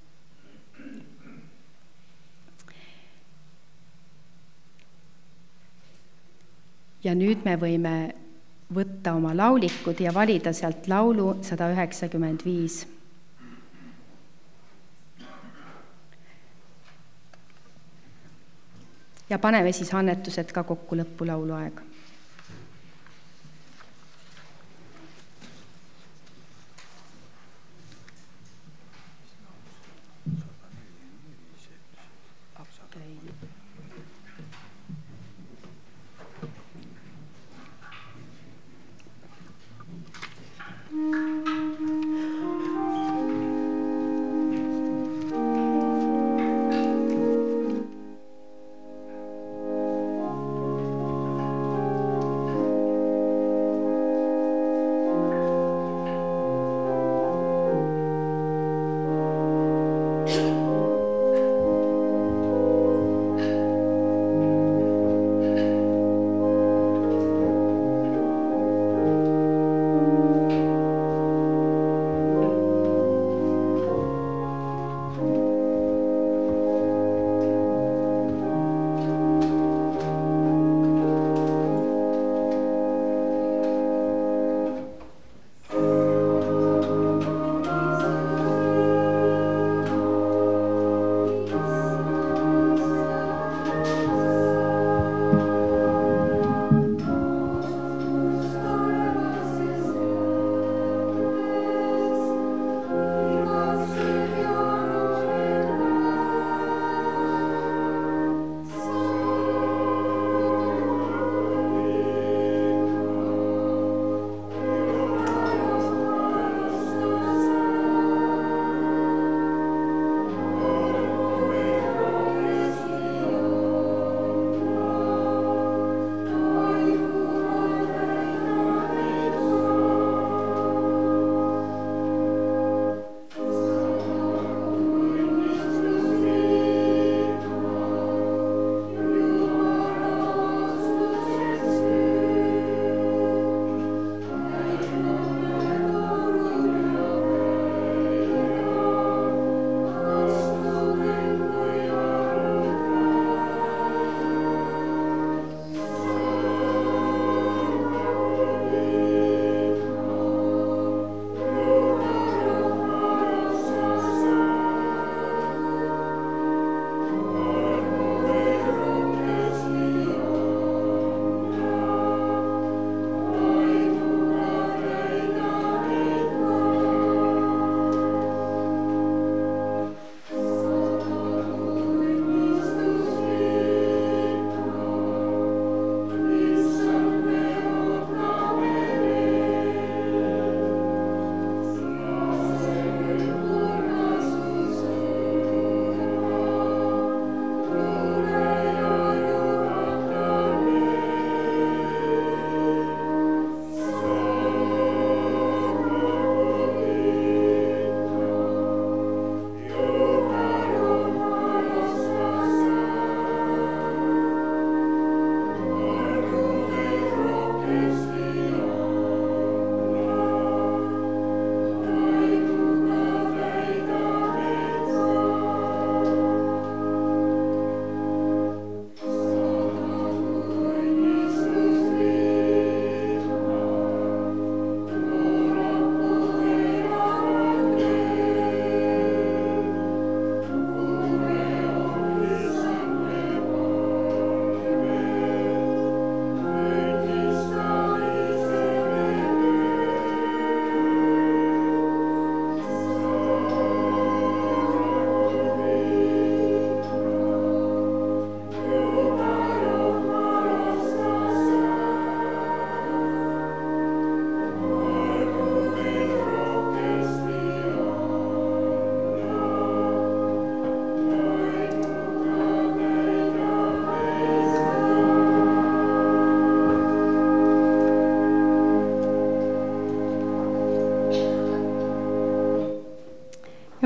Ja nüüd me võime võtta oma laulikud ja valida sealt laulu 195. Ja paneme siis annetused ka kokku lõpulaulu aeg.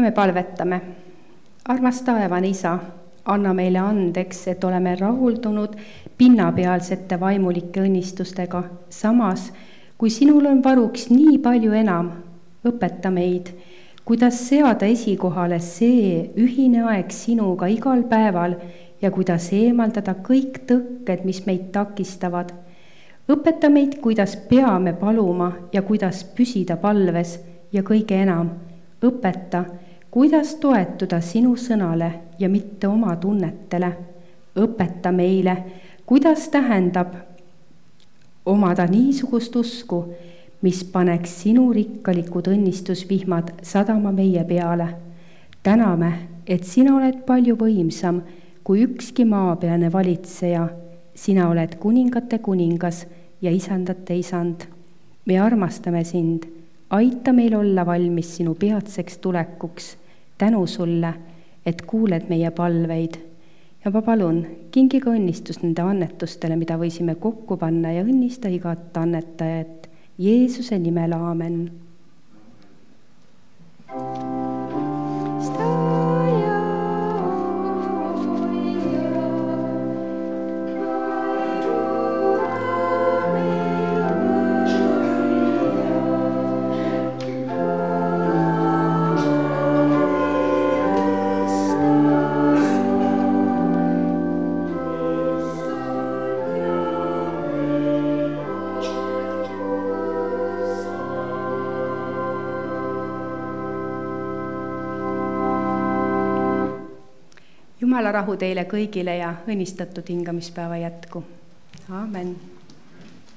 me palvetame. Armas taevane Isa, anna meile andeks, et oleme rahuldunud pinnapealsete vaimulike õnnistustega. Samas, kui sinul on varuks nii palju enam, õpeta meid, kuidas seada esikohale see ühine aeg sinuga igal päeval ja kuidas eemaldada kõik tõkked, mis meid takistavad. Õpeta meid, kuidas peame paluma ja kuidas püsida palves ja kõige enam. Õpeta, kuidas toetuda sinu sõnale ja mitte oma tunnetele. Õpeta meile, kuidas tähendab omada niisugust usku, mis paneks sinu rikkalikud õnnistusvihmad sadama meie peale. Täname, et sina oled palju võimsam kui ükski maapealne valitseja. Sina oled kuningate kuningas ja isandate isand. Me armastame sind. Aita meil olla valmis sinu peatseks tulekuks. Tänu sulle, et kuuled meie palveid. Ja ma palun, kingi ka õnnistus nende annetustele, mida võisime kokku panna ja õnnista igat annetajat. Jeesuse nimel, aamen. Jumala rahu teile kõigile ja õnnistatud hingamispäeva jätku. Aamen.